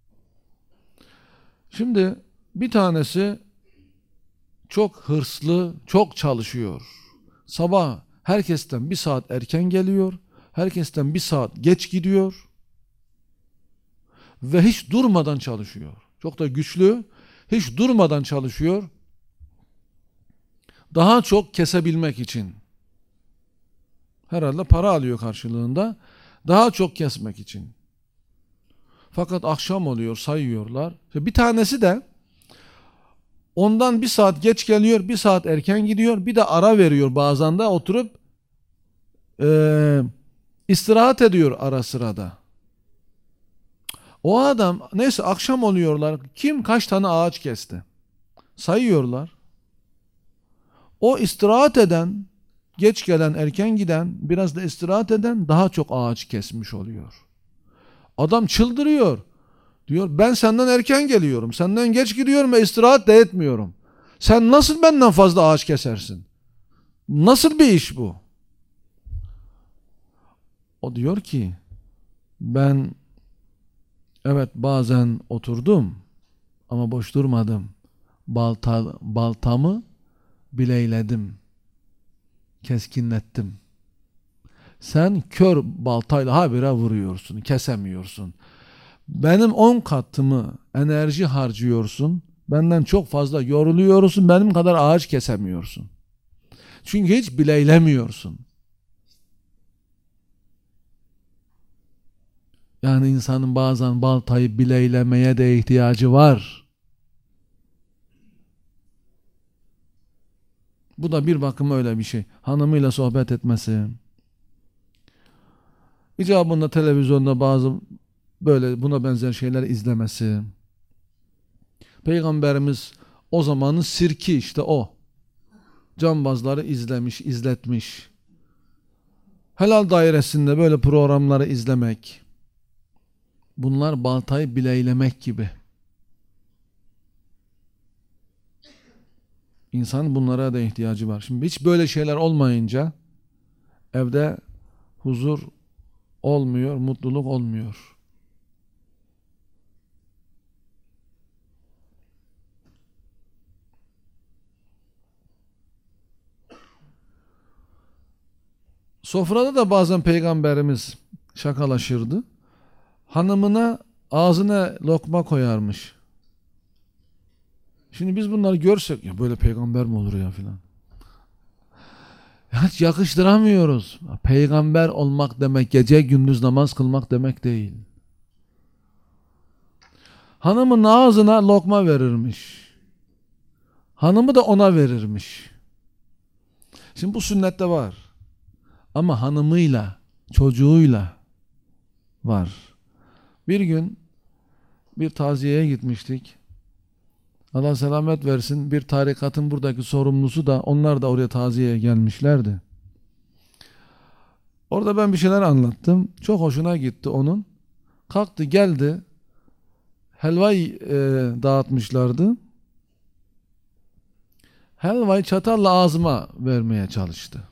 Şimdi bir tanesi çok hırslı, çok çalışıyor. Sabah herkesten bir saat erken geliyor. Herkesten bir saat geç gidiyor. Ve hiç durmadan çalışıyor. Çok da güçlü. Hiç durmadan çalışıyor. Daha çok kesebilmek için. Herhalde para alıyor karşılığında. Daha çok kesmek için. Fakat akşam oluyor, sayıyorlar. Bir tanesi de ondan bir saat geç geliyor, bir saat erken gidiyor. Bir de ara veriyor, bazen de oturup e, istirahat ediyor ara sırada. O adam, neyse akşam oluyorlar. Kim kaç tane ağaç kesti? Sayıyorlar. O istirahat eden, geç gelen, erken giden, biraz da istirahat eden daha çok ağaç kesmiş oluyor. Adam çıldırıyor. Diyor ben senden erken geliyorum, senden geç gidiyorum ve istirahat de etmiyorum. Sen nasıl benden fazla ağaç kesersin? Nasıl bir iş bu? O diyor ki ben evet bazen oturdum ama boş durmadım. Balta, baltamı bileyledim, keskinlettim. Sen kör baltayla habire vuruyorsun, kesemiyorsun. Benim on katımı enerji harcıyorsun. Benden çok fazla yoruluyorsun. Benim kadar ağaç kesemiyorsun. Çünkü hiç bileylemiyorsun. Yani insanın bazen baltayı bileylemeye de ihtiyacı var. Bu da bir bakıma öyle bir şey. Hanımıyla sohbet etmesi. İcabında televizyonda bazı böyle buna benzer şeyler izlemesi. Peygamberimiz o zamanın sirki işte o. Cambazları izlemiş, izletmiş. Helal dairesinde böyle programları izlemek. Bunlar baltayı bileylemek gibi. İnsanın bunlara da ihtiyacı var. Şimdi hiç böyle şeyler olmayınca evde huzur olmuyor, mutluluk olmuyor. Sofrada da bazen Peygamberimiz şakalaşırdı. Hanımına ağzına lokma koyarmış. Şimdi biz bunları görsek ya böyle peygamber mi olur ya filan. Hiç yakıştıramıyoruz. Peygamber olmak demek gece gündüz namaz kılmak demek değil. Hanımın ağzına lokma verirmiş. Hanımı da ona verirmiş. Şimdi bu sünnette var. Ama hanımıyla, çocuğuyla var. Bir gün bir taziyeye gitmiştik. Allah selamet versin. Bir tarikatın buradaki sorumlusu da onlar da oraya taziyeye gelmişlerdi. Orada ben bir şeyler anlattım. Çok hoşuna gitti onun. Kalktı geldi. Helvayı e, dağıtmışlardı. Helvayı çatalla ağzıma vermeye çalıştı.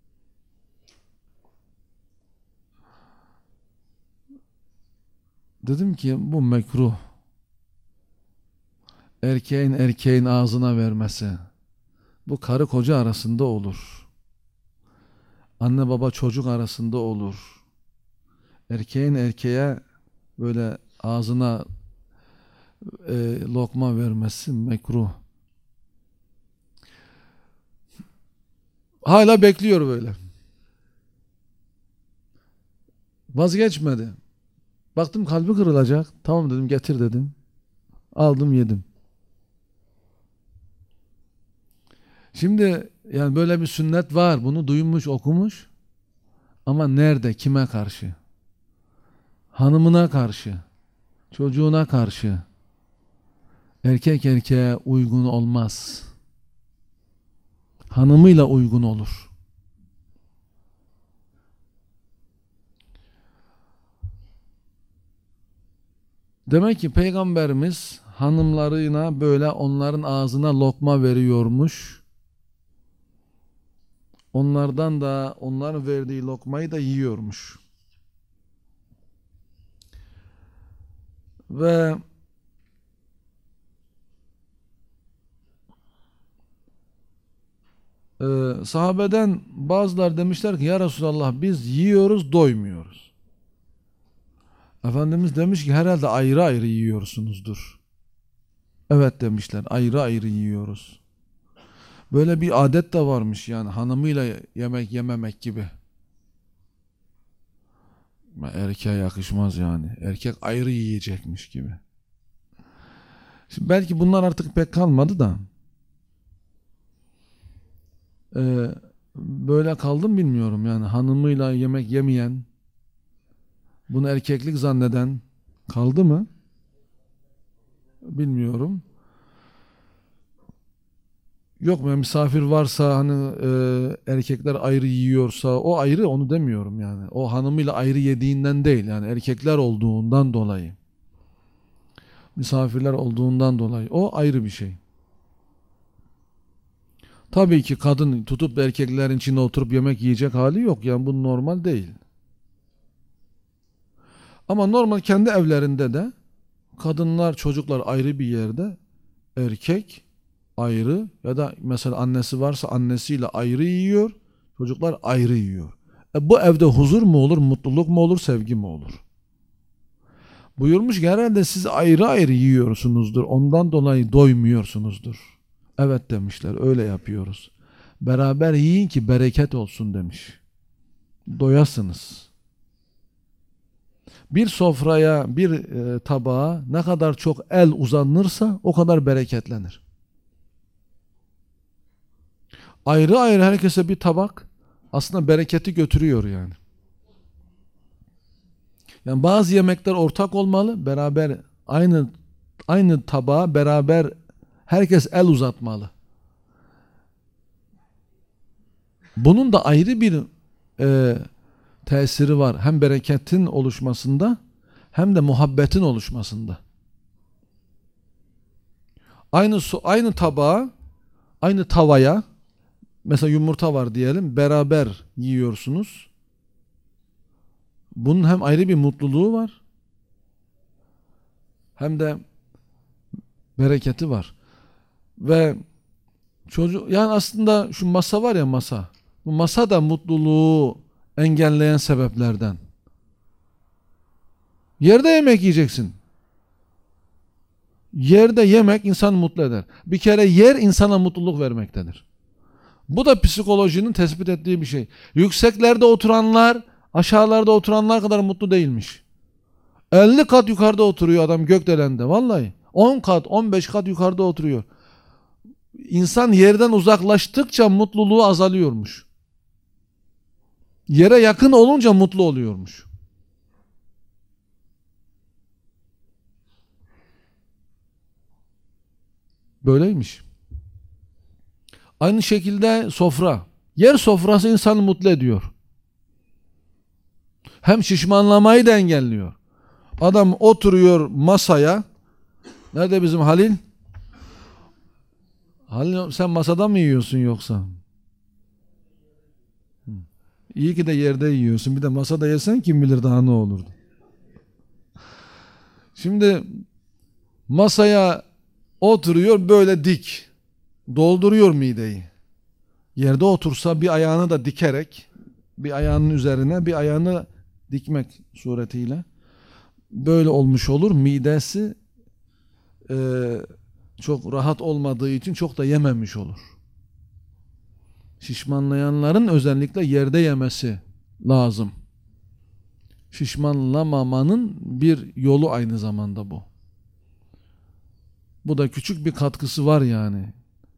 Dedim ki bu mekruh. Erkeğin erkeğin ağzına vermesi. Bu karı koca arasında olur. Anne baba çocuk arasında olur. Erkeğin erkeğe böyle ağzına e, lokma vermesi mekruh. Hala bekliyor böyle. Vazgeçmedi. Baktım kalbi kırılacak. Tamam dedim, getir dedim. Aldım yedim. Şimdi yani böyle bir sünnet var. Bunu duymuş, okumuş. Ama nerede? Kime karşı? Hanımına karşı. Çocuğuna karşı. Erkek erkeğe uygun olmaz. Hanımıyla uygun olur. Demek ki Peygamberimiz hanımlarına böyle onların ağzına lokma veriyormuş. Onlardan da onların verdiği lokmayı da yiyormuş. Ve e, sahabeden bazılar demişler ki ya Resulallah biz yiyoruz doymuyoruz. Efendimiz demiş ki herhalde ayrı ayrı yiyorsunuzdur. Evet demişler, ayrı ayrı yiyoruz. Böyle bir adet de varmış yani hanımıyla yemek yememek gibi. Erkeğe yakışmaz yani. Erkek ayrı yiyecekmiş gibi. Şimdi belki bunlar artık pek kalmadı da e, böyle kaldım bilmiyorum yani hanımıyla yemek yemeyen, bunu erkeklik zanneden kaldı mı? Bilmiyorum. Yok mu? Yani misafir varsa hani e, erkekler ayrı yiyorsa o ayrı, onu demiyorum yani. O hanımıyla ayrı yediğinden değil yani erkekler olduğundan dolayı. Misafirler olduğundan dolayı o ayrı bir şey. Tabii ki kadın tutup erkeklerin içine oturup yemek yiyecek hali yok yani bu normal değil. Ama normal kendi evlerinde de kadınlar çocuklar ayrı bir yerde, erkek ayrı ya da mesela annesi varsa annesiyle ayrı yiyor, çocuklar ayrı yiyor. E bu evde huzur mu olur, mutluluk mu olur, sevgi mi olur? Buyurmuş ki herhalde siz ayrı ayrı yiyorsunuzdur, ondan dolayı doymuyorsunuzdur. Evet demişler, öyle yapıyoruz. Beraber yiyin ki bereket olsun demiş. Doyasınız. Bir sofraya, bir e, tabağa ne kadar çok el uzanırsa o kadar bereketlenir. Ayrı ayrı herkese bir tabak aslında bereketi götürüyor yani. Yani bazı yemekler ortak olmalı, beraber aynı aynı tabağa beraber herkes el uzatmalı. Bunun da ayrı bir e, tesiri var. Hem bereketin oluşmasında hem de muhabbetin oluşmasında. Aynı su, aynı tabağa, aynı tavaya mesela yumurta var diyelim, beraber yiyorsunuz. Bunun hem ayrı bir mutluluğu var hem de bereketi var. Ve çocuk yani aslında şu masa var ya masa. Bu masa da mutluluğu engelleyen sebeplerden. Yerde yemek yiyeceksin. Yerde yemek insanı mutlu eder. Bir kere yer insana mutluluk vermektedir. Bu da psikolojinin tespit ettiği bir şey. Yükseklerde oturanlar aşağılarda oturanlar kadar mutlu değilmiş. elli kat yukarıda oturuyor adam gökdelende vallahi. on kat on beş kat yukarıda oturuyor. İnsan yerden uzaklaştıkça mutluluğu azalıyormuş. Yere yakın olunca mutlu oluyormuş. Böyleymiş. Aynı şekilde sofra. Yer sofrası insanı mutlu ediyor. Hem şişmanlamayı da engelliyor. Adam oturuyor masaya. Nerede bizim Halil? Halil sen masada mı yiyorsun yoksa? İyi ki de yerde yiyorsun. Bir de masada yesen kim bilir daha ne olurdu. Şimdi masaya oturuyor böyle dik. Dolduruyor mideyi. Yerde otursa bir ayağını da dikerek bir ayağının üzerine bir ayağını dikmek suretiyle böyle olmuş olur. Midesi e, çok rahat olmadığı için çok da yememiş olur. Şişmanlayanların özellikle yerde yemesi lazım. Şişmanlamamanın bir yolu aynı zamanda bu. Bu da küçük bir katkısı var yani.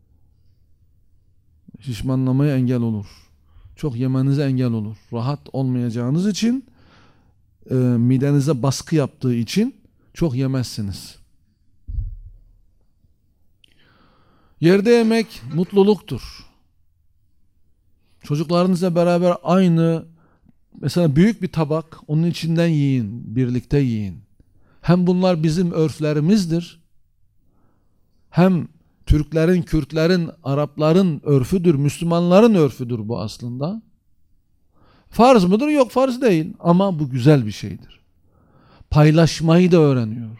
Şişmanlamaya engel olur. Çok yemenize engel olur. Rahat olmayacağınız için, e, midenize baskı yaptığı için çok yemezsiniz. Yerde yemek mutluluktur. Çocuklarınızla beraber aynı, mesela büyük bir tabak, onun içinden yiyin, birlikte yiyin. Hem bunlar bizim örflerimizdir, hem Türklerin, Kürtlerin, Arapların örfüdür, Müslümanların örfüdür bu aslında. Farz mıdır? Yok, farz değil, ama bu güzel bir şeydir. Paylaşmayı da öğreniyor.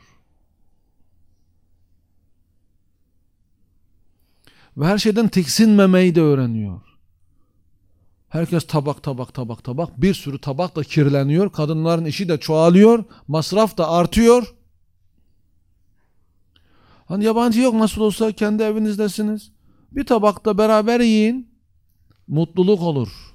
Ve her şeyden tiksinmemeyi de öğreniyor. Herkes tabak tabak tabak tabak, bir sürü tabak da kirleniyor, kadınların işi de çoğalıyor, masraf da artıyor. Hani yabancı yok, nasıl olsa kendi evinizdesiniz. Bir tabakta beraber yiyin, mutluluk olur.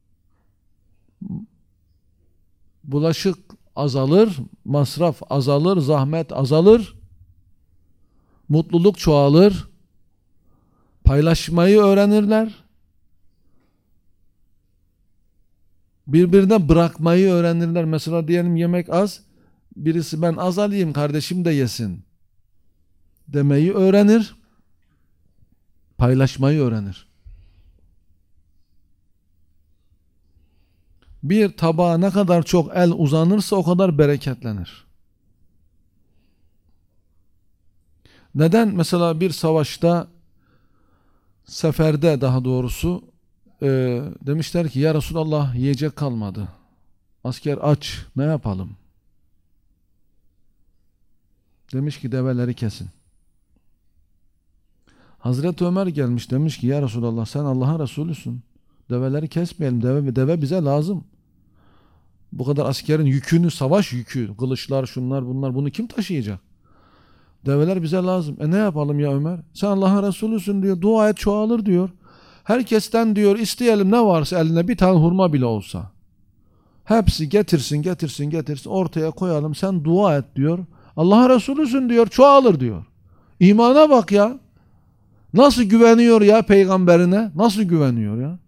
Bulaşık azalır, masraf azalır, zahmet azalır, mutluluk çoğalır, paylaşmayı öğrenirler, birbirine bırakmayı öğrenirler. Mesela diyelim yemek az, birisi ben az alayım, kardeşim de yesin demeyi öğrenir, paylaşmayı öğrenir. Bir tabağa ne kadar çok el uzanırsa o kadar bereketlenir. Neden? Mesela bir savaşta, seferde daha doğrusu, e, demişler ki ya Resulallah yiyecek kalmadı. Asker aç, ne yapalım? Demiş ki develeri kesin. Hazreti Ömer gelmiş, demiş ki ya Resulallah sen Allah'ın Resulüsün. Develeri kesmeyelim, deve, deve bize lazım. Bu kadar askerin yükünü, savaş yükü, kılıçlar, şunlar bunlar, bunu kim taşıyacak? Develer bize lazım. E ne yapalım ya Ömer? Sen Allah'ın Resulüsün diyor, dua et çoğalır diyor. Herkesten diyor isteyelim, ne varsa eline bir tane hurma bile olsa. Hepsi getirsin getirsin getirsin ortaya koyalım, sen dua et diyor. Allah'ın Resulüsün diyor, çoğalır diyor. İmana bak ya. Nasıl güveniyor ya peygamberine? Nasıl güveniyor ya?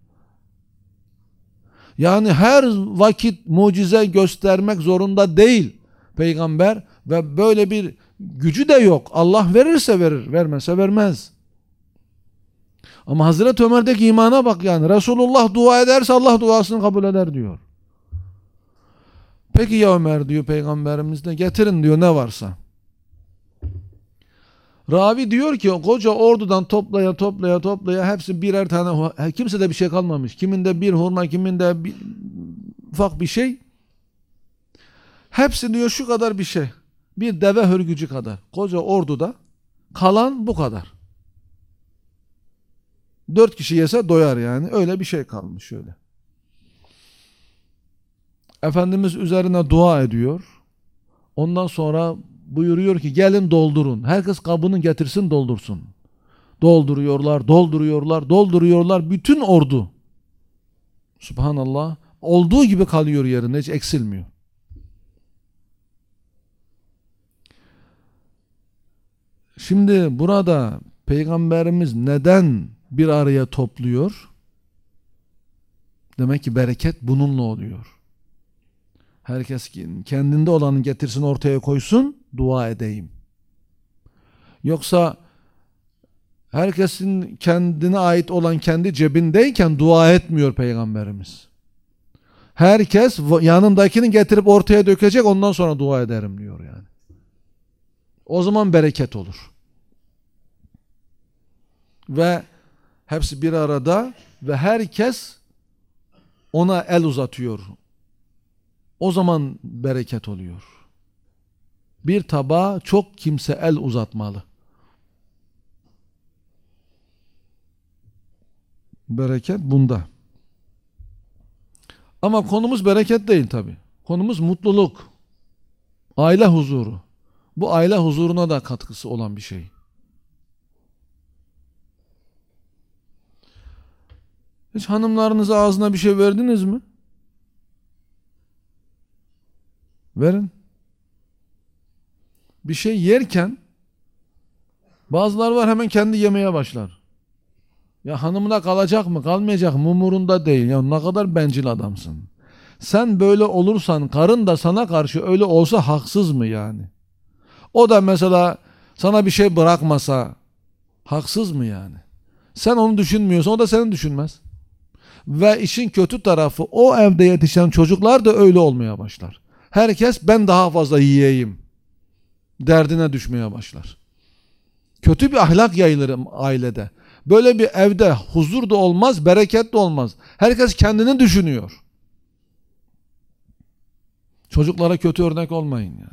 Yani her vakit mucize göstermek zorunda değil peygamber ve böyle bir gücü de yok. Allah verirse verir, vermezse vermez. Ama Hazreti Ömer'deki imana bak yani. Resulullah dua ederse Allah duasını kabul eder diyor. Peki ya Ömer diyor peygamberimiz de, getirin diyor ne varsa. Ravi diyor ki koca ordudan toplaya toplaya toplaya hepsi birer tane, kimse de bir şey kalmamış. Kiminde bir hurma, kiminde bir, ufak bir şey. Hepsi diyor şu kadar bir şey. Bir deve hörgücü kadar. Koca orduda kalan bu kadar. Dört kişi yese doyar yani. Öyle bir şey kalmış şöyle. Efendimiz üzerine dua ediyor. Ondan sonra buyuruyor ki gelin doldurun. Herkes kabını getirsin doldursun. Dolduruyorlar, dolduruyorlar, dolduruyorlar. Bütün ordu. Subhanallah. Olduğu gibi kalıyor yerine, hiç eksilmiyor. Şimdi burada Peygamberimiz neden bir araya topluyor? Demek ki bereket bununla oluyor. Herkes kendinde olanı getirsin ortaya koysun, dua edeyim. Yoksa herkesin kendine ait olan kendi cebindeyken dua etmiyor Peygamberimiz. Herkes yanındakini getirip ortaya dökecek, ondan sonra dua ederim diyor yani. O zaman bereket olur. Ve hepsi bir arada ve herkes ona el uzatıyor. O zaman bereket oluyor. Bir tabağa çok kimse el uzatmalı. Bereket bunda. Ama konumuz bereket değil tabi. Konumuz mutluluk. Aile huzuru. Bu aile huzuruna da katkısı olan bir şey. Hiç hanımlarınıza ağzına bir şey verdiniz mi? Verin. Bir şey yerken bazılar var hemen kendi yemeye başlar. Ya hanımına kalacak mı kalmayacak mı umurunda değil. Ya ne kadar bencil adamsın. Sen böyle olursan karın da sana karşı öyle olsa haksız mı yani? O da mesela sana bir şey bırakmasa haksız mı yani? Sen onu düşünmüyorsan o da seni düşünmez. Ve işin kötü tarafı o evde yetişen çocuklar da öyle olmaya başlar. Herkes ben daha fazla yiyeyim derdine düşmeye başlar. Kötü bir ahlak yayılır ailede. Böyle bir evde huzur da olmaz, bereket de olmaz. Herkes kendini düşünüyor. Çocuklara kötü örnek olmayın yani.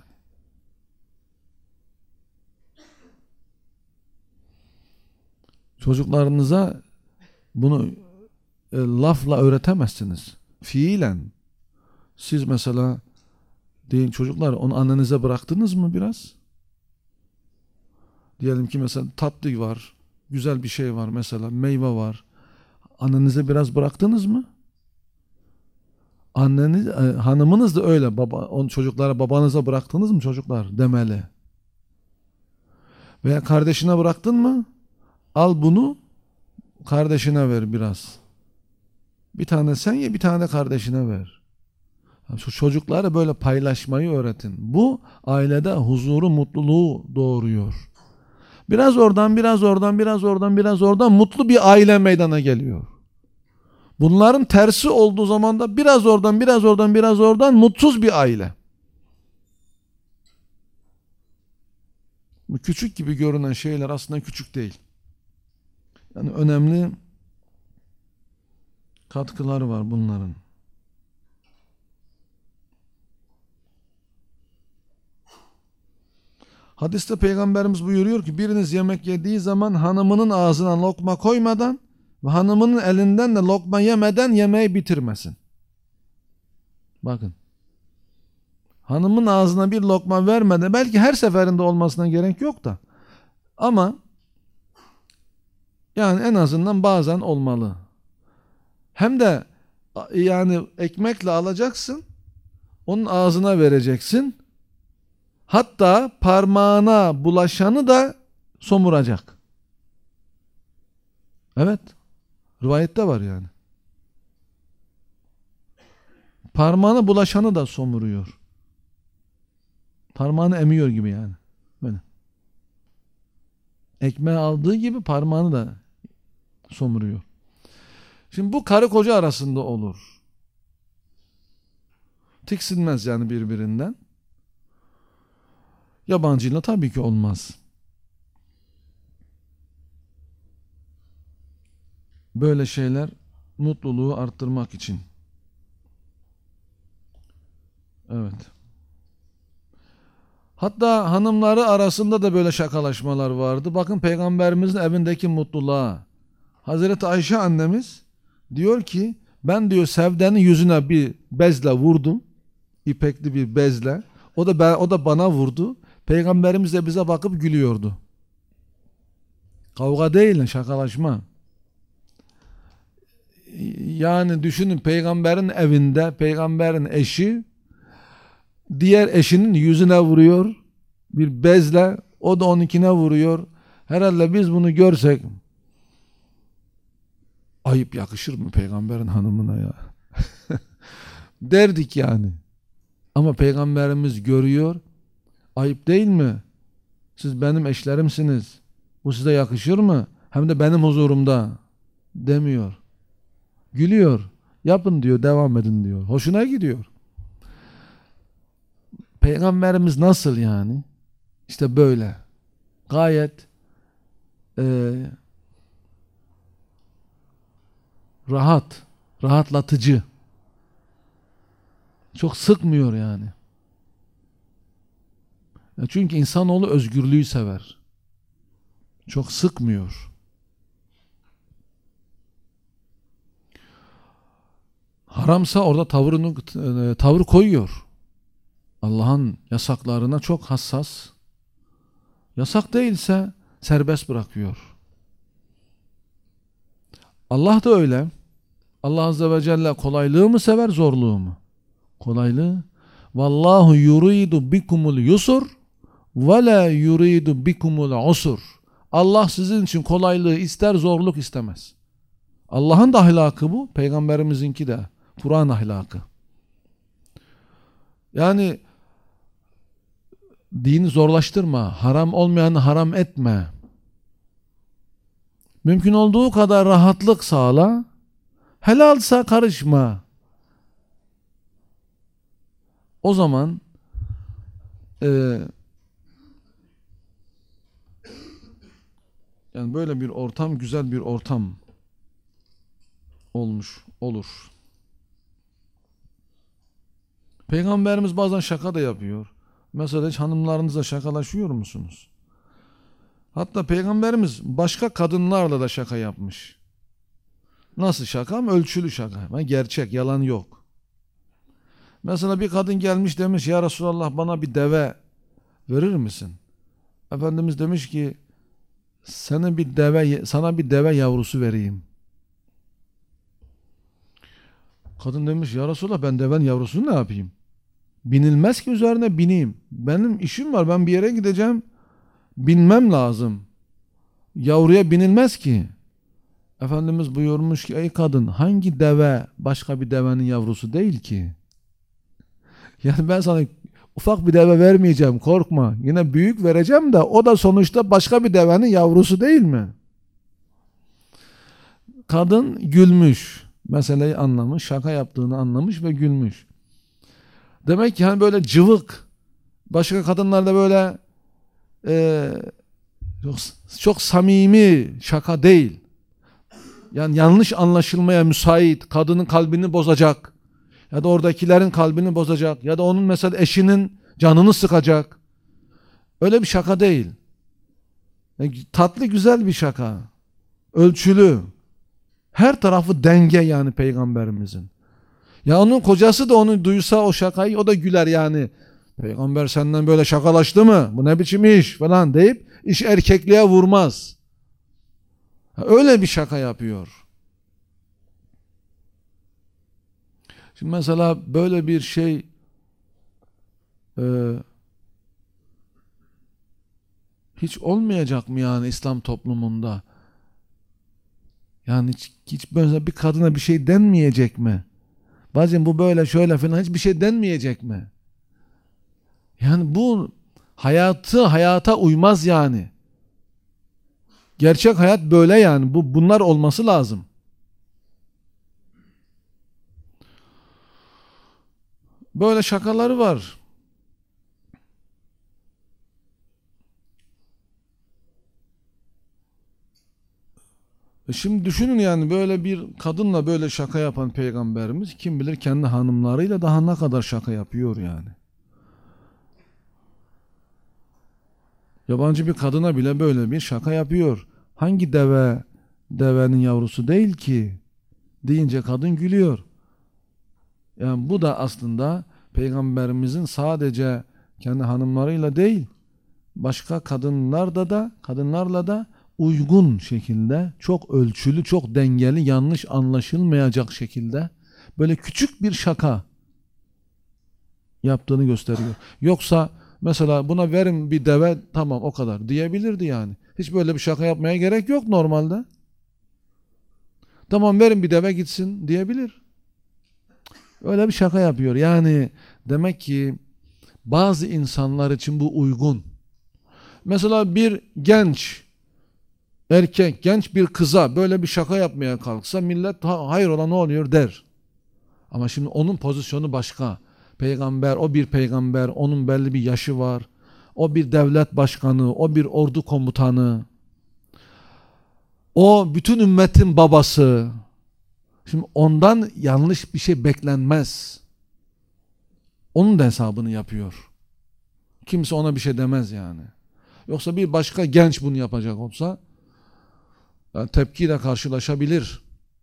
Çocuklarınıza bunu e, lafla öğretemezsiniz. Fiilen. Siz mesela deyin çocuklar onu annenize bıraktınız mı biraz? Diyelim ki mesela tatlı var, güzel bir şey var mesela meyve var. Annenize biraz bıraktınız mı? Anneniz, e, hanımınız da öyle. Baba, on çocuklara babanıza bıraktınız mı çocuklar demeli. Veya kardeşine bıraktın mı? Al bunu kardeşine ver biraz. Bir tane sen ye, bir tane kardeşine ver. Şu çocuklara böyle paylaşmayı öğretin. Bu ailede huzuru, mutluluğu doğuruyor. Biraz oradan, biraz oradan, biraz oradan, biraz oradan mutlu bir aile meydana geliyor. Bunların tersi olduğu zaman da biraz oradan, biraz oradan, biraz oradan mutsuz bir aile. Bu küçük gibi görünen şeyler aslında küçük değil. Yani önemli katkıları var bunların. Hadiste Peygamberimiz buyuruyor ki biriniz yemek yediği zaman hanımının ağzına lokma koymadan ve hanımının elinden de lokma yemeden yemeği bitirmesin. Bakın. Hanımın ağzına bir lokma vermeden, belki her seferinde olmasına gerek yok da, ama yani en azından bazen olmalı. Hem de yani ekmekle alacaksın, onun ağzına vereceksin. Hatta parmağına bulaşanı da somuracak. Evet. Rivayette var yani. Parmağına bulaşanı da somuruyor. Parmağını emiyor gibi yani. Böyle. Ekmeği aldığı gibi parmağını da somuruyor. Şimdi bu karı koca arasında olur. Tiksinmez yani birbirinden. Yabancıyla tabii ki olmaz. Böyle şeyler mutluluğu arttırmak için. Evet. Hatta hanımları arasında da böyle şakalaşmalar vardı. Bakın Peygamberimizin evindeki mutluluğa. Hazreti Ayşe annemiz diyor ki ben diyor Sevde'nin yüzüne bir bezle vurdum. İpekli bir bezle. O da ben, o da bana vurdu. Peygamberimiz de bize bakıp gülüyordu. Kavga değil, şakalaşma. Yani düşünün peygamberin evinde peygamberin eşi diğer eşinin yüzüne vuruyor bir bezle, o da onunkine vuruyor. Herhalde biz bunu görsek ayıp yakışır mı peygamberin hanımına ya? Derdik yani. Ama peygamberimiz görüyor. Ayıp değil mi? Siz benim eşlerimsiniz. Bu size yakışır mı? Hem de benim huzurumda demiyor. Gülüyor. Yapın diyor, devam edin diyor. Hoşuna gidiyor. Peygamberimiz nasıl yani? İşte böyle. Gayet e, rahat, rahatlatıcı. Çok sıkmıyor yani. Ya çünkü insanoğlu özgürlüğü sever. Çok sıkmıyor. Haramsa orada tavrını tavır koyuyor. Allah'ın yasaklarına çok hassas. Yasak değilse serbest bırakıyor. Allah da öyle. Allah Azze ve Celle kolaylığı mı sever, zorluğu mu? Kolaylığı. Vallahu yuridu bikumul yusur ve la yuridu bikumul usur. Allah sizin için kolaylığı ister, zorluk istemez. Allah'ın da ahlakı bu, peygamberimizinki de. Kur'an ahlakı. Yani dini zorlaştırma, haram olmayanı haram etme. Mümkün olduğu kadar rahatlık sağla, helalsa karışma. O zaman e, yani böyle bir ortam, güzel bir ortam olmuş olur. Peygamberimiz bazen şaka da yapıyor. Mesela hiç hanımlarınızla şakalaşıyor musunuz? Hatta Peygamberimiz başka kadınlarla da şaka yapmış. Nasıl şaka mı? Ölçülü şaka. Yani gerçek, yalan yok. Mesela bir kadın gelmiş demiş, ya Resulallah bana bir deve verir misin? Efendimiz demiş ki, sana bir deve, sana bir deve yavrusu vereyim. Kadın demiş, ya Resulallah ben deven yavrusunu ne yapayım? Binilmez ki üzerine bineyim. Benim işim var, ben bir yere gideceğim. Binmem lazım. Yavruya binilmez ki. Efendimiz buyurmuş ki, ey kadın, hangi deve başka bir devenin yavrusu değil ki? Yani ben sana ufak bir deve vermeyeceğim, korkma. Yine büyük vereceğim de o da sonuçta başka bir devenin yavrusu değil mi? Kadın gülmüş. Meseleyi anlamış, şaka yaptığını anlamış ve gülmüş. Demek ki hani böyle cıvık, başka kadınlar da böyle e, çok, çok samimi şaka değil. Yani yanlış anlaşılmaya müsait, kadının kalbini bozacak ya da oradakilerin kalbini bozacak ya da onun mesela eşinin canını sıkacak. Öyle bir şaka değil. Yani tatlı, güzel bir şaka. Ölçülü. Her tarafı denge yani peygamberimizin. Ya onun kocası da onu duysa o şakayı, o da güler yani. Peygamber senden böyle şakalaştı mı? Bu ne biçim iş falan deyip iş erkekliğe vurmaz. Öyle bir şaka yapıyor. Şimdi mesela böyle bir şey e, hiç olmayacak mı yani İslam toplumunda? Yani hiç, hiç böyle bir kadına bir şey denmeyecek mi? Bazen bu böyle şöyle falan hiçbir şey denmeyecek mi? Yani bu hayatı hayata uymaz yani. Gerçek hayat böyle yani. Bu bunlar olması lazım. Böyle şakaları var. E şimdi düşünün yani böyle bir kadınla böyle şaka yapan peygamberimiz kim bilir kendi hanımlarıyla daha ne kadar şaka yapıyor yani. Yabancı bir kadına bile böyle bir şaka yapıyor. Hangi deve devenin yavrusu değil ki deyince kadın gülüyor. Yani bu da aslında peygamberimizin sadece kendi hanımlarıyla değil başka kadınlarda da kadınlarla da uygun şekilde çok ölçülü, çok dengeli, yanlış anlaşılmayacak şekilde böyle küçük bir şaka yaptığını gösteriyor. Yoksa mesela buna verin bir deve tamam o kadar diyebilirdi yani. Hiç böyle bir şaka yapmaya gerek yok normalde. Tamam verin bir deve gitsin diyebilir. Öyle bir şaka yapıyor. Yani demek ki bazı insanlar için bu uygun. Mesela bir genç erkek, genç bir kıza böyle bir şaka yapmaya kalksa millet hayrola ne oluyor der. Ama şimdi onun pozisyonu başka. Peygamber, o bir peygamber, onun belli bir yaşı var. O bir devlet başkanı, o bir ordu komutanı. O bütün ümmetin babası. Şimdi ondan yanlış bir şey beklenmez. Onun da hesabını yapıyor. Kimse ona bir şey demez yani. Yoksa bir başka genç bunu yapacak olsa yani tepkiyle karşılaşabilir.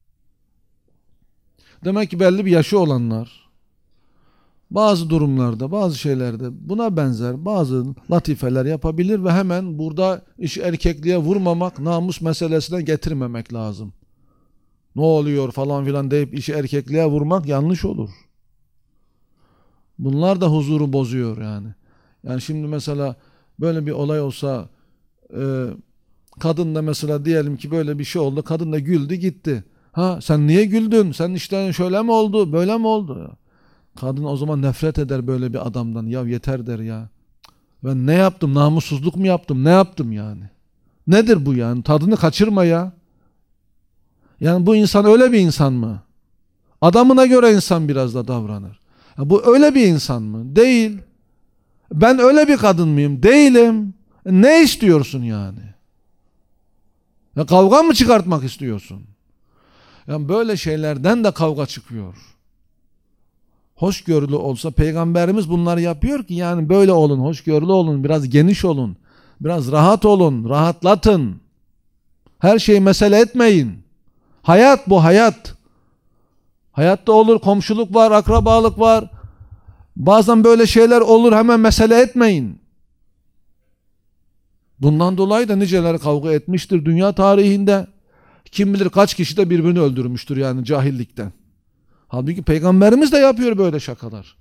Demek ki belli bir yaşı olanlar bazı durumlarda, bazı şeylerde buna benzer bazı latifeler yapabilir ve hemen burada işi erkekliğe vurmamak, namus meselesine getirmemek lazım. Ne oluyor falan filan deyip işi erkekliğe vurmak yanlış olur. Bunlar da huzuru bozuyor yani. Yani şimdi mesela böyle bir olay olsa, e, kadın da mesela diyelim ki böyle bir şey oldu. Kadın da güldü gitti. Ha sen niye güldün? Sen işte şöyle mi oldu? Böyle mi oldu? Kadın o zaman nefret eder böyle bir adamdan. Ya yeter der ya. Ben ne yaptım? Namussuzluk mu yaptım? Ne yaptım yani? Nedir bu yani? Tadını kaçırma ya. Yani bu insan öyle bir insan mı? Adamına göre insan biraz da davranır. Ya bu öyle bir insan mı? Değil. Ben öyle bir kadın mıyım? Değilim. E ne istiyorsun yani? Ya kavga mı çıkartmak istiyorsun? Yani böyle şeylerden de kavga çıkıyor. Hoşgörülü olsa peygamberimiz bunları yapıyor ki yani böyle olun, hoşgörülü olun, biraz geniş olun, biraz rahat olun, rahatlatın. Her şeyi mesele etmeyin. Hayat bu hayat. Hayatta olur, komşuluk var, akrabalık var. Bazen böyle şeyler olur, hemen mesele etmeyin. Bundan dolayı da niceleri kavga etmiştir dünya tarihinde. Kim bilir kaç kişi de birbirini öldürmüştür yani cahillikten. Halbuki peygamberimiz de yapıyor böyle şakalar.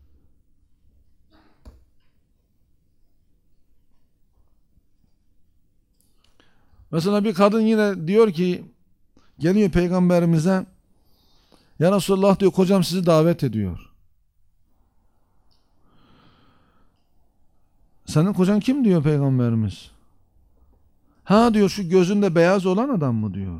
Mesela bir kadın yine diyor ki, geliyor peygamberimize, ya Resulullah diyor, kocam sizi davet ediyor. Senin kocan kim diyor peygamberimiz. Ha diyor, şu gözünde beyaz olan adam mı diyor.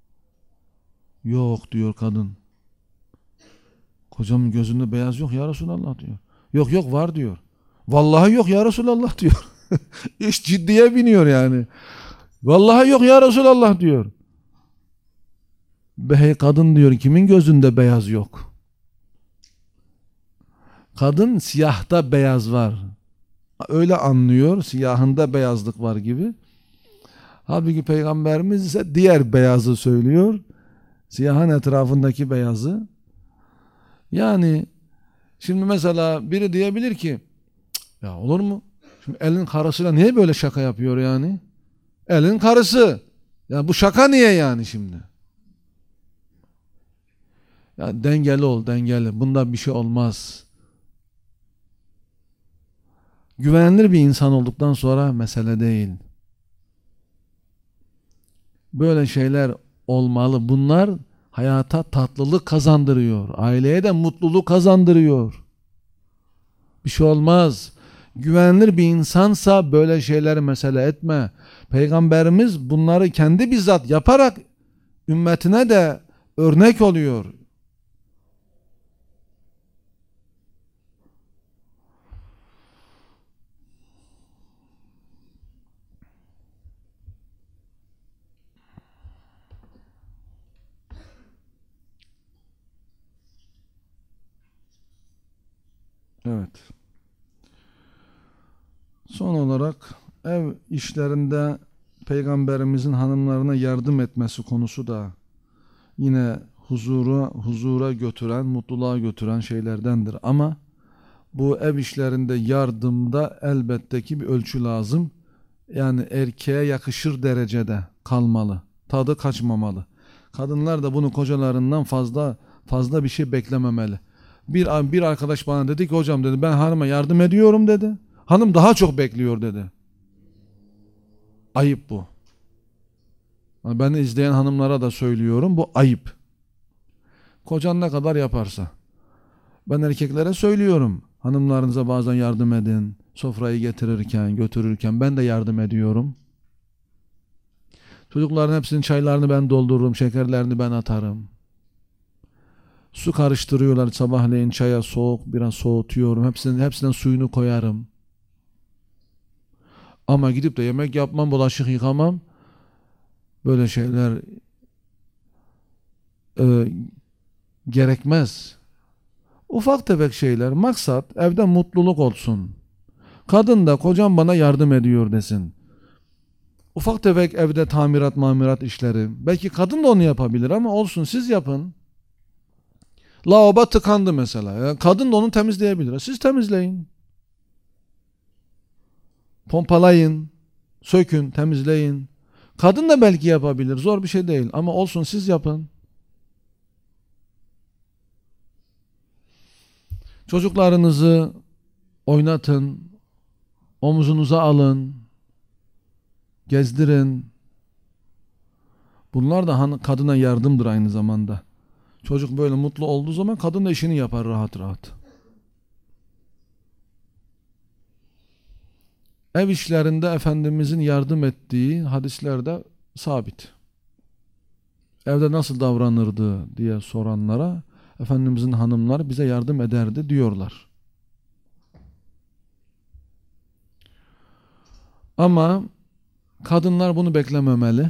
Yok diyor kadın. Kocamın gözünde beyaz yok ya Resulallah diyor. Yok yok var diyor. Vallahi yok ya Resulallah diyor. İş ciddiye biniyor yani. Vallahi yok ya Resulallah diyor. Be kadın diyor, kimin gözünde beyaz yok? Kadın siyahta beyaz var. Öyle anlıyor, siyahında beyazlık var gibi. Halbuki peygamberimiz ise diğer beyazı söylüyor. Siyahın etrafındaki beyazı. Yani şimdi mesela biri diyebilir ki, ya olur mu? Şimdi elin karısıyla niye böyle şaka yapıyor yani? Elin karısı. Ya bu şaka niye yani şimdi? Ya dengeli ol, dengeli. Bunda bir şey olmaz. Güvenilir bir insan olduktan sonra mesele değil. Böyle şeyler olmalı. Bunlar hayata tatlılık kazandırıyor. Aileye de mutluluk kazandırıyor. Bir şey olmaz. Güvenilir bir insansa böyle şeyleri mesele etme. Peygamberimiz bunları kendi bizzat yaparak ümmetine de örnek oluyor. Evet. Son olarak ev işlerinde peygamberimizin hanımlarına yardım etmesi konusu da yine huzura, huzura götüren, mutluluğa götüren şeylerdendir. Ama bu ev işlerinde yardımda elbette ki bir ölçü lazım. Yani erkeğe yakışır derecede kalmalı. Tadı kaçmamalı. Kadınlar da bunu kocalarından fazla fazla bir şey beklememeli. Bir, bir arkadaş bana dedi ki, hocam dedi, ben hanıma yardım ediyorum dedi. Hanım daha çok bekliyor dedi. Ayıp bu. Ben izleyen hanımlara da söylüyorum, bu ayıp. Kocan ne kadar yaparsa. Ben erkeklere söylüyorum, hanımlarınıza bazen yardım edin. Sofrayı getirirken, götürürken ben de yardım ediyorum. Çocukların hepsinin çaylarını ben doldururum, şekerlerini ben atarım. Su karıştırıyorlar sabahleyin, çaya soğuk biraz soğutuyorum. Hepsinin, hepsinden suyunu koyarım. Ama gidip de yemek yapmam, bulaşık yıkamam. Böyle şeyler e, gerekmez. Ufak tefek şeyler. Maksat evde mutluluk olsun. Kadın da kocam bana yardım ediyor desin. Ufak tefek evde tamirat mamirat işleri. Belki kadın da onu yapabilir ama olsun, siz yapın. Lavabo tıkandı mesela. Ya kadın da onu temizleyebilir. Siz temizleyin. Pompalayın. Sökün, temizleyin. Kadın da belki yapabilir. Zor bir şey değil. Ama olsun, siz yapın. Çocuklarınızı oynatın, omuzunuza alın, gezdirin. Bunlar da kadına yardımdır aynı zamanda. Çocuk böyle mutlu olduğu zaman kadın da işini yapar rahat rahat. Ev işlerinde Efendimizin yardım ettiği hadislerde sabit. Evde nasıl davranırdı diye soranlara Efendimizin hanımları bize yardım ederdi diyorlar. Ama kadınlar bunu beklememeli.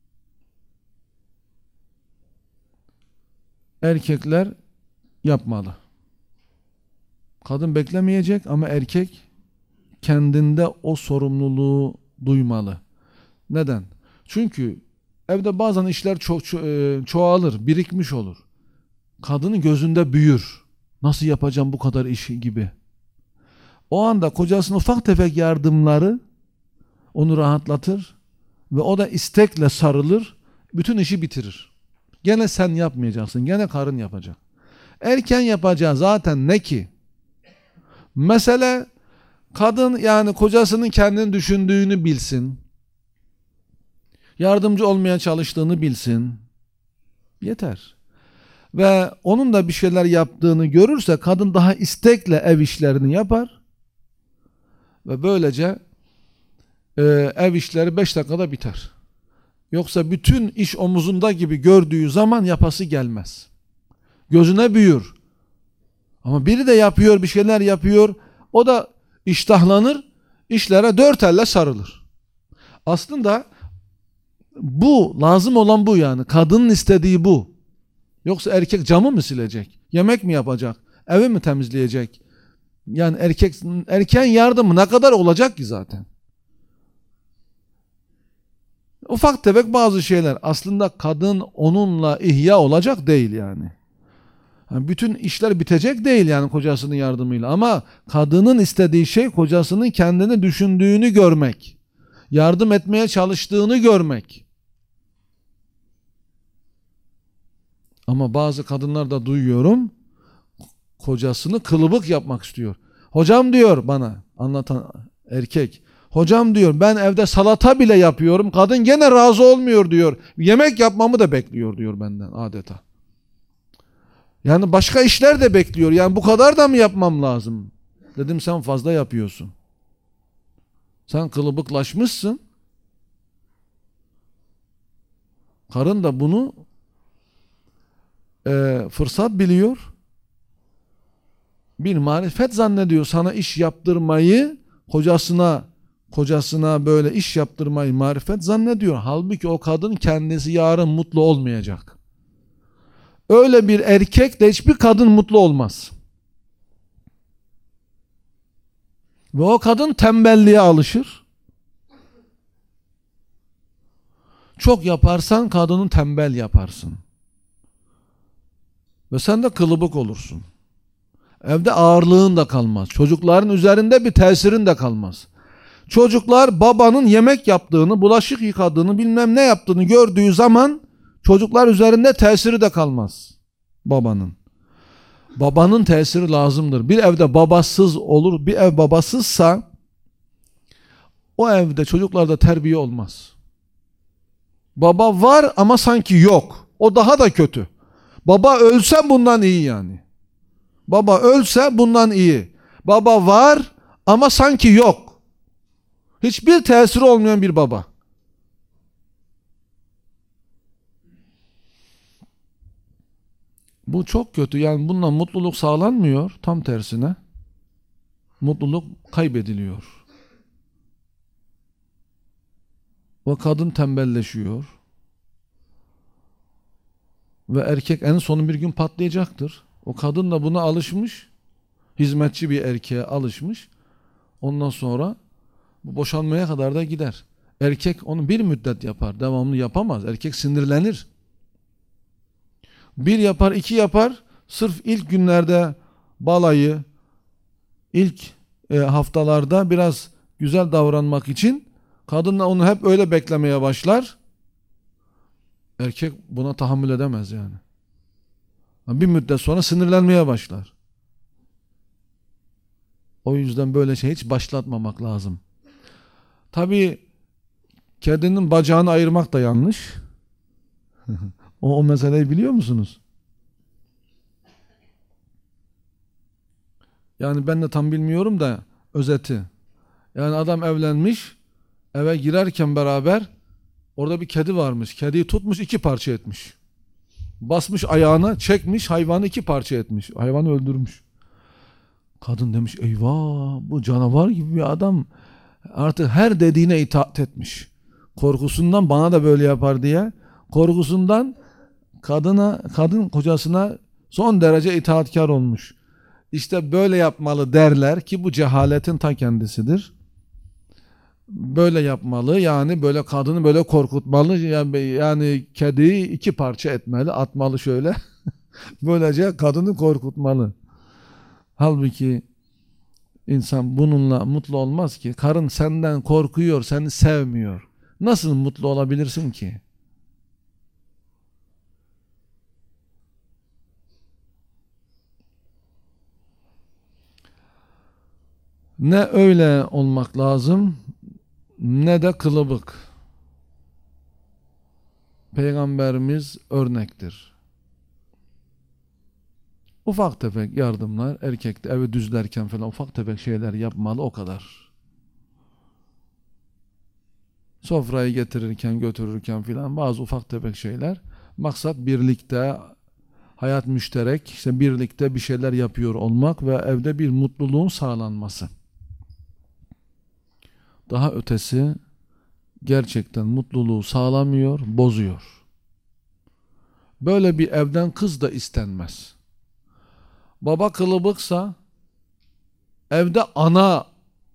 Erkekler yapmalı. Kadın beklemeyecek ama erkek kendinde o sorumluluğu duymalı. Neden? Çünkü evde bazen işler ço ço çoğalır, birikmiş olur. Kadının gözünde büyür. Nasıl yapacağım bu kadar işi gibi. O anda kocasının ufak tefek yardımları onu rahatlatır ve o da istekle sarılır, bütün işi bitirir. Gene sen yapmayacaksın, gene karın yapacak. Erken yapacağı zaten ne ki? Mesele kadın yani kocasının kendini düşündüğünü bilsin. Yardımcı olmaya çalıştığını bilsin. Yeter. Ve onun da bir şeyler yaptığını görürse kadın daha istekle ev işlerini yapar. Ve böylece e, ev işleri beş dakikada biter. Yoksa bütün iş omuzunda gibi gördüğü zaman yapası gelmez. Gözüne büyür. Ama biri de yapıyor, bir şeyler yapıyor. O da iştahlanır, işlere dört elle sarılır. Aslında bu, lazım olan bu yani. Kadının istediği bu. Yoksa erkek camı mı silecek? Yemek mi yapacak? Evi mi temizleyecek? Yani erkek erken yardımı ne kadar olacak ki zaten? Ufak tefek bazı şeyler. Aslında kadın onunla ihya olacak değil yani. Yani bütün işler bitecek değil yani kocasının yardımıyla. Ama kadının istediği şey kocasının kendini düşündüğünü görmek. Yardım etmeye çalıştığını görmek. Ama bazı kadınlar da duyuyorum, kocasını kılıbık yapmak istiyor. Hocam diyor bana anlatan erkek. Hocam diyor ben evde salata bile yapıyorum. Kadın gene razı olmuyor diyor. Yemek yapmamı da bekliyor diyor benden adeta. Yani başka işler de bekliyor. Yani bu kadar da mı yapmam lazım? Dedim sen fazla yapıyorsun. Sen kılıbıklaşmışsın. Karın da bunu e, fırsat biliyor. Bir marifet zannediyor. Sana iş yaptırmayı kocasına kocasına böyle iş yaptırmayı marifet zannediyor. Halbuki o kadın kendisi yarın mutlu olmayacak. Öyle bir erkekle hiçbir kadın mutlu olmaz. Ve o kadın tembelliğe alışır. Çok yaparsan kadını tembel yaparsın. Ve sen de kılıbık olursun. Evde ağırlığın da kalmaz. Çocukların üzerinde bir tesirin de kalmaz. Çocuklar babanın yemek yaptığını, bulaşık yıkadığını, bilmem ne yaptığını gördüğü zaman çocuklar üzerinde tesiri de kalmaz babanın. Babanın tesiri lazımdır. Bir evde babasız olur, bir ev babasızsa o evde çocuklarda terbiye olmaz. Baba var ama sanki yok. O daha da kötü. Baba ölse bundan iyi yani. Baba ölse bundan iyi. Baba var ama sanki yok. Hiçbir tesiri olmayan bir baba. Bu çok kötü. Yani bununla mutluluk sağlanmıyor. Tam tersine. Mutluluk kaybediliyor. O kadın tembelleşiyor. Ve erkek en sonu bir gün patlayacaktır. O kadın da buna alışmış. Hizmetçi bir erkeğe alışmış. Ondan sonra bu boşanmaya kadar da gider. Erkek onu bir müddet yapar. Devamlı yapamaz. Erkek sinirlenir. Bir yapar, iki yapar. Sırf ilk günlerde balayı, ilk e, haftalarda biraz güzel davranmak için kadınla onu hep öyle beklemeye başlar. Erkek buna tahammül edemez yani. Bir müddet sonra sinirlenmeye başlar. O yüzden böyle şey hiç başlatmamak lazım. Tabii kedinin bacağını ayırmak da yanlış. o, o meseleyi biliyor musunuz? Yani ben de tam bilmiyorum da özeti. Yani adam evlenmiş, eve girerken beraber orada bir kedi varmış. Kediyi tutmuş, iki parça etmiş. Basmış ayağına, çekmiş, hayvanı iki parça etmiş. Hayvanı öldürmüş. Kadın demiş, eyvah, bu canavar gibi bir adam. Artık her dediğine itaat etmiş. Korkusundan bana da böyle yapar diye. Korkusundan kadına, kadın kocasına son derece itaatkar olmuş. İşte böyle yapmalı derler ki bu cehaletin ta kendisidir. Böyle yapmalı, yani böyle kadını böyle korkutmalı, yani, yani kediyi iki parça etmeli, atmalı şöyle. Böylece kadını korkutmalı. Halbuki insan bununla mutlu olmaz ki. Karın senden korkuyor, seni sevmiyor. Nasıl mutlu olabilirsin ki? Ne öyle olmak lazım, ne de kılıbık. Peygamberimiz örnektir. Ufak tefek yardımlar, erkekte evi düzlerken falan ufak tefek şeyler yapmalı, o kadar. Sofrayı getirirken, götürürken filan bazı ufak tefek şeyler. Maksat birlikte, hayat müşterek, işte birlikte bir şeyler yapıyor olmak ve evde bir mutluluğun sağlanması. Daha ötesi gerçekten mutluluğu sağlamıyor, bozuyor. Böyle bir evden kız da istenmez. Baba kılıbıksa evde ana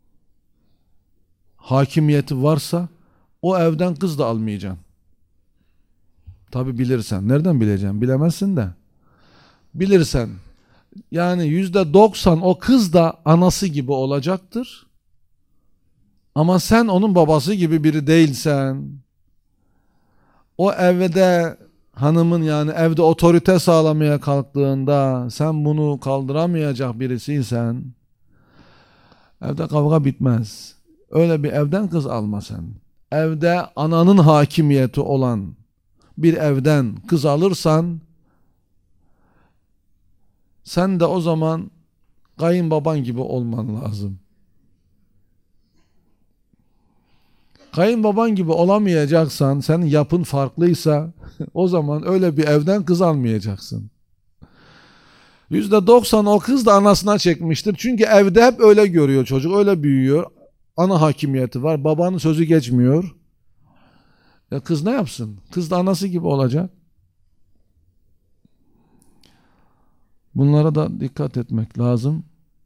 hakimiyeti varsa o evden kız da almayacaksın. Tabi bilirsen. Nereden bileceksin? Bilemezsin de. Bilirsen. Yani yüzde doksan o kız da anası gibi olacaktır. Ama sen onun babası gibi biri değilsen, o evde hanımın, yani evde otorite sağlamaya kalktığında sen bunu kaldıramayacak birisiysen, evde kavga bitmez. Öyle bir evden kız alma sen. Evde ananın hakimiyeti olan bir evden kız alırsan, sen de o zaman kayınbaban gibi olman lazım. Kayınbaban gibi olamayacaksan, senin yapın farklıysa o zaman öyle bir evden kız almayacaksın. yüzde doksan o kız da anasına çekmiştir. Çünkü evde hep öyle görüyor çocuk, öyle büyüyor. Ana hakimiyeti var, babanın sözü geçmiyor. Ya kız ne yapsın? Kız da anası gibi olacak. Bunlara da dikkat etmek lazım.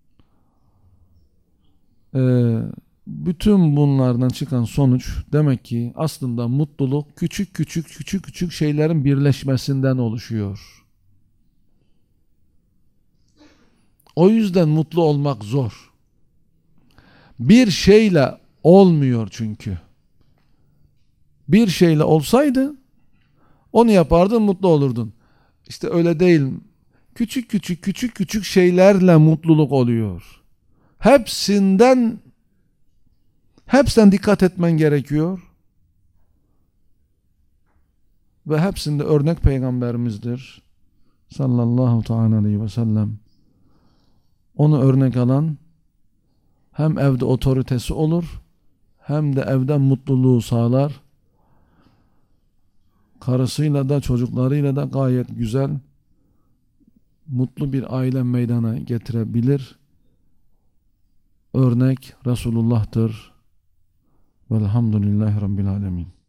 Ee, bütün bunlardan çıkan sonuç demek ki aslında mutluluk küçük küçük küçük küçük şeylerin birleşmesinden oluşuyor. O yüzden mutlu olmak zor. Bir şeyle olmuyor çünkü. Bir şeyle olsaydı onu yapardın, mutlu olurdun. İşte öyle değil. Küçük küçük küçük küçük şeylerle mutluluk oluyor. Hepsinden hepsinden dikkat etmen gerekiyor. Ve hepsinde örnek peygamberimizdir. Sallallahu teala aleyhi ve sellem. Onu örnek alan hem evde otoritesi olur, hem de evden mutluluğu sağlar. Karısıyla da çocuklarıyla da gayet güzel, mutlu bir aile meydana getirebilir. Örnek Resulullah'tır. Velhamdülillahi Rabbil Alemin.